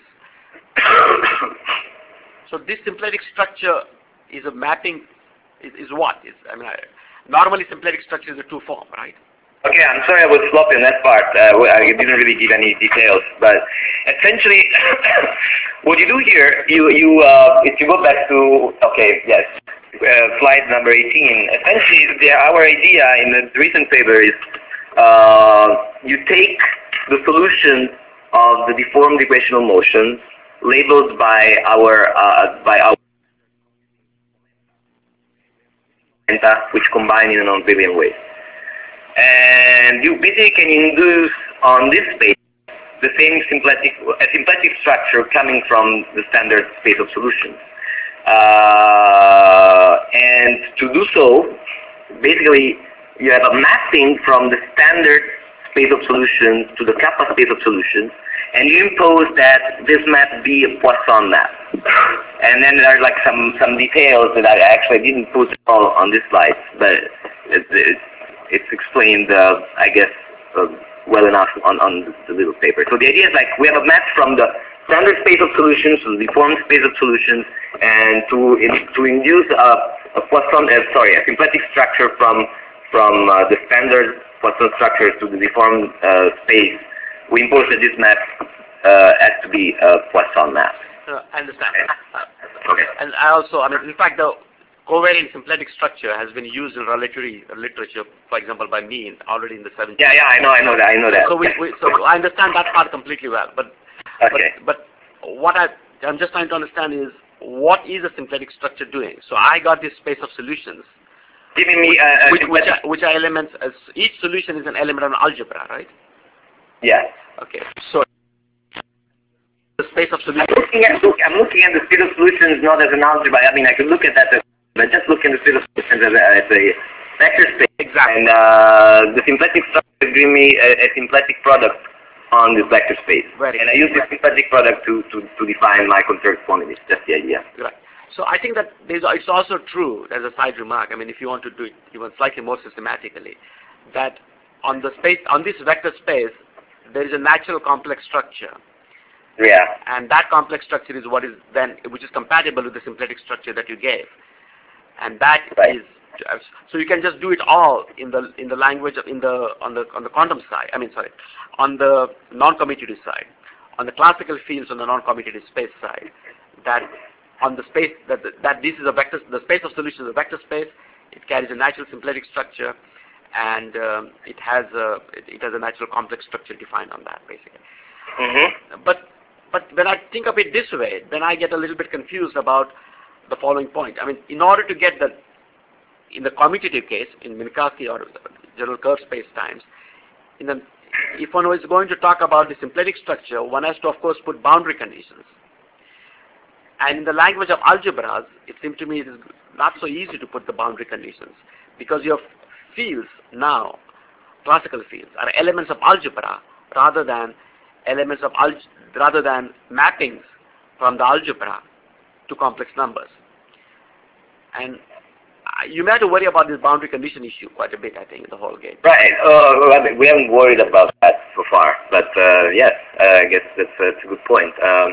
so this symplectic structure is a mapping. Is what? Normally symplectic structure is a two form, right? Okay, I'm sorry I was sloppy on that part. I didn't really give any details, but essentially, what you do here, if you go back to, okay, yes, slide number 18. Essentially, our idea in the recent paper is you take the solution of the deformed equational motions labeled by our which combine in a non-Abelian way. And you basically can induce on this space the same symplectic structure coming from the standard space of solutions. And to do so, basically you have a mapping from the standard space of solutions to the kappa space of solutions, and you impose that this map be a Poisson map. And then there are like some details that I actually didn't put all on this slide, but it's explained, I guess, well enough on the little paper. So the idea is like we have a map from the standard space of solutions to the deformed space of solutions, and to induce a Poisson, a symplectic structure from the standard Poisson structure to the deformed space, we impose that this map has to be a Poisson map. I understand. Okay. And I also, in fact, the covariant symplectic structure has been used in relatory literature, for example, by me already in the 70s. Yeah, I know that. So I understand that part completely well. But okay. But what I'm just trying to understand is what is a symplectic structure doing? So I got this space of solutions, giving me which are elements. Each solution is an element of an algebra, right? Yeah. Okay. So the space of solutions. I'm looking at the space of solutions not as an algebra. I could look at that, but just look at the space of solutions as a vector space. Exactly. And the symplectic structure is giving me a symplectic product on this vector space. And I use this symplectic product to define my conserved quantities. That's the idea. Right. So I think that it's also true, as a side remark, if you want to do it even slightly more systematically, that on this vector space, there is a natural complex structure. Yeah. And that complex structure is which is compatible with the symplectic structure that you gave. And that is, so you can just do it all in the language on the quantum side. On the non-commutative side, on the classical fields on the non-commutative space side. That on the space that this is a vector, the space of solution is a vector space. It carries a natural symplectic structure, and it has a natural complex structure defined on that, basically. Mm-hmm. But when I think of it this way, then I get a little bit confused about the following point. In order to get in the commutative case, in Minkowski or general curve space-times, if one is going to talk about the symplectic structure, one has to, of course, put boundary conditions. And in the language of algebras, it seems to me it is not so easy to put the boundary conditions, because your fields now, classical fields, are elements of algebra rather than mappings from the algebra to complex numbers. And you may have to worry about this boundary condition issue quite a bit, I think, in the whole game. Right. We haven't worried about that so far, but yes, I guess that's a good point.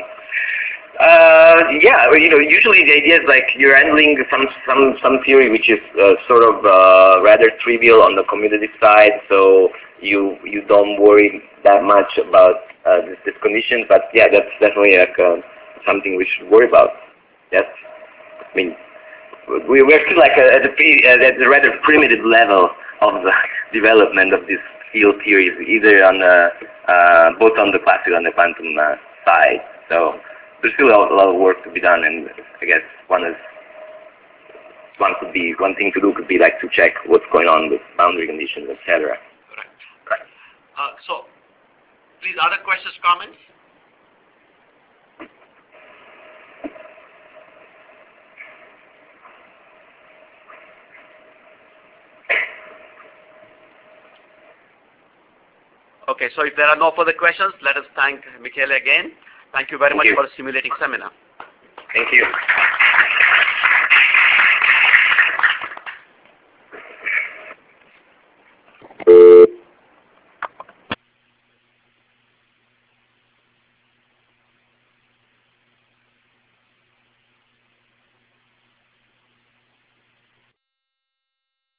Usually the idea is like you're handling some theory which is sort of rather trivial on the commutative side, so you don't worry that much about this condition. But yeah, that's definitely something we should worry about. Yes, we're still like at the rather primitive level of the development of this field theories, either on both on the classical and the quantum side. So there's still a lot of work to be done, and I guess one thing to do could be like to check what's going on with boundary conditions, etc. Right. So, please, other questions, comments? Okay, so if there are no further questions, let us thank Michele again. Thank you very much for a stimulating seminar. Thank you.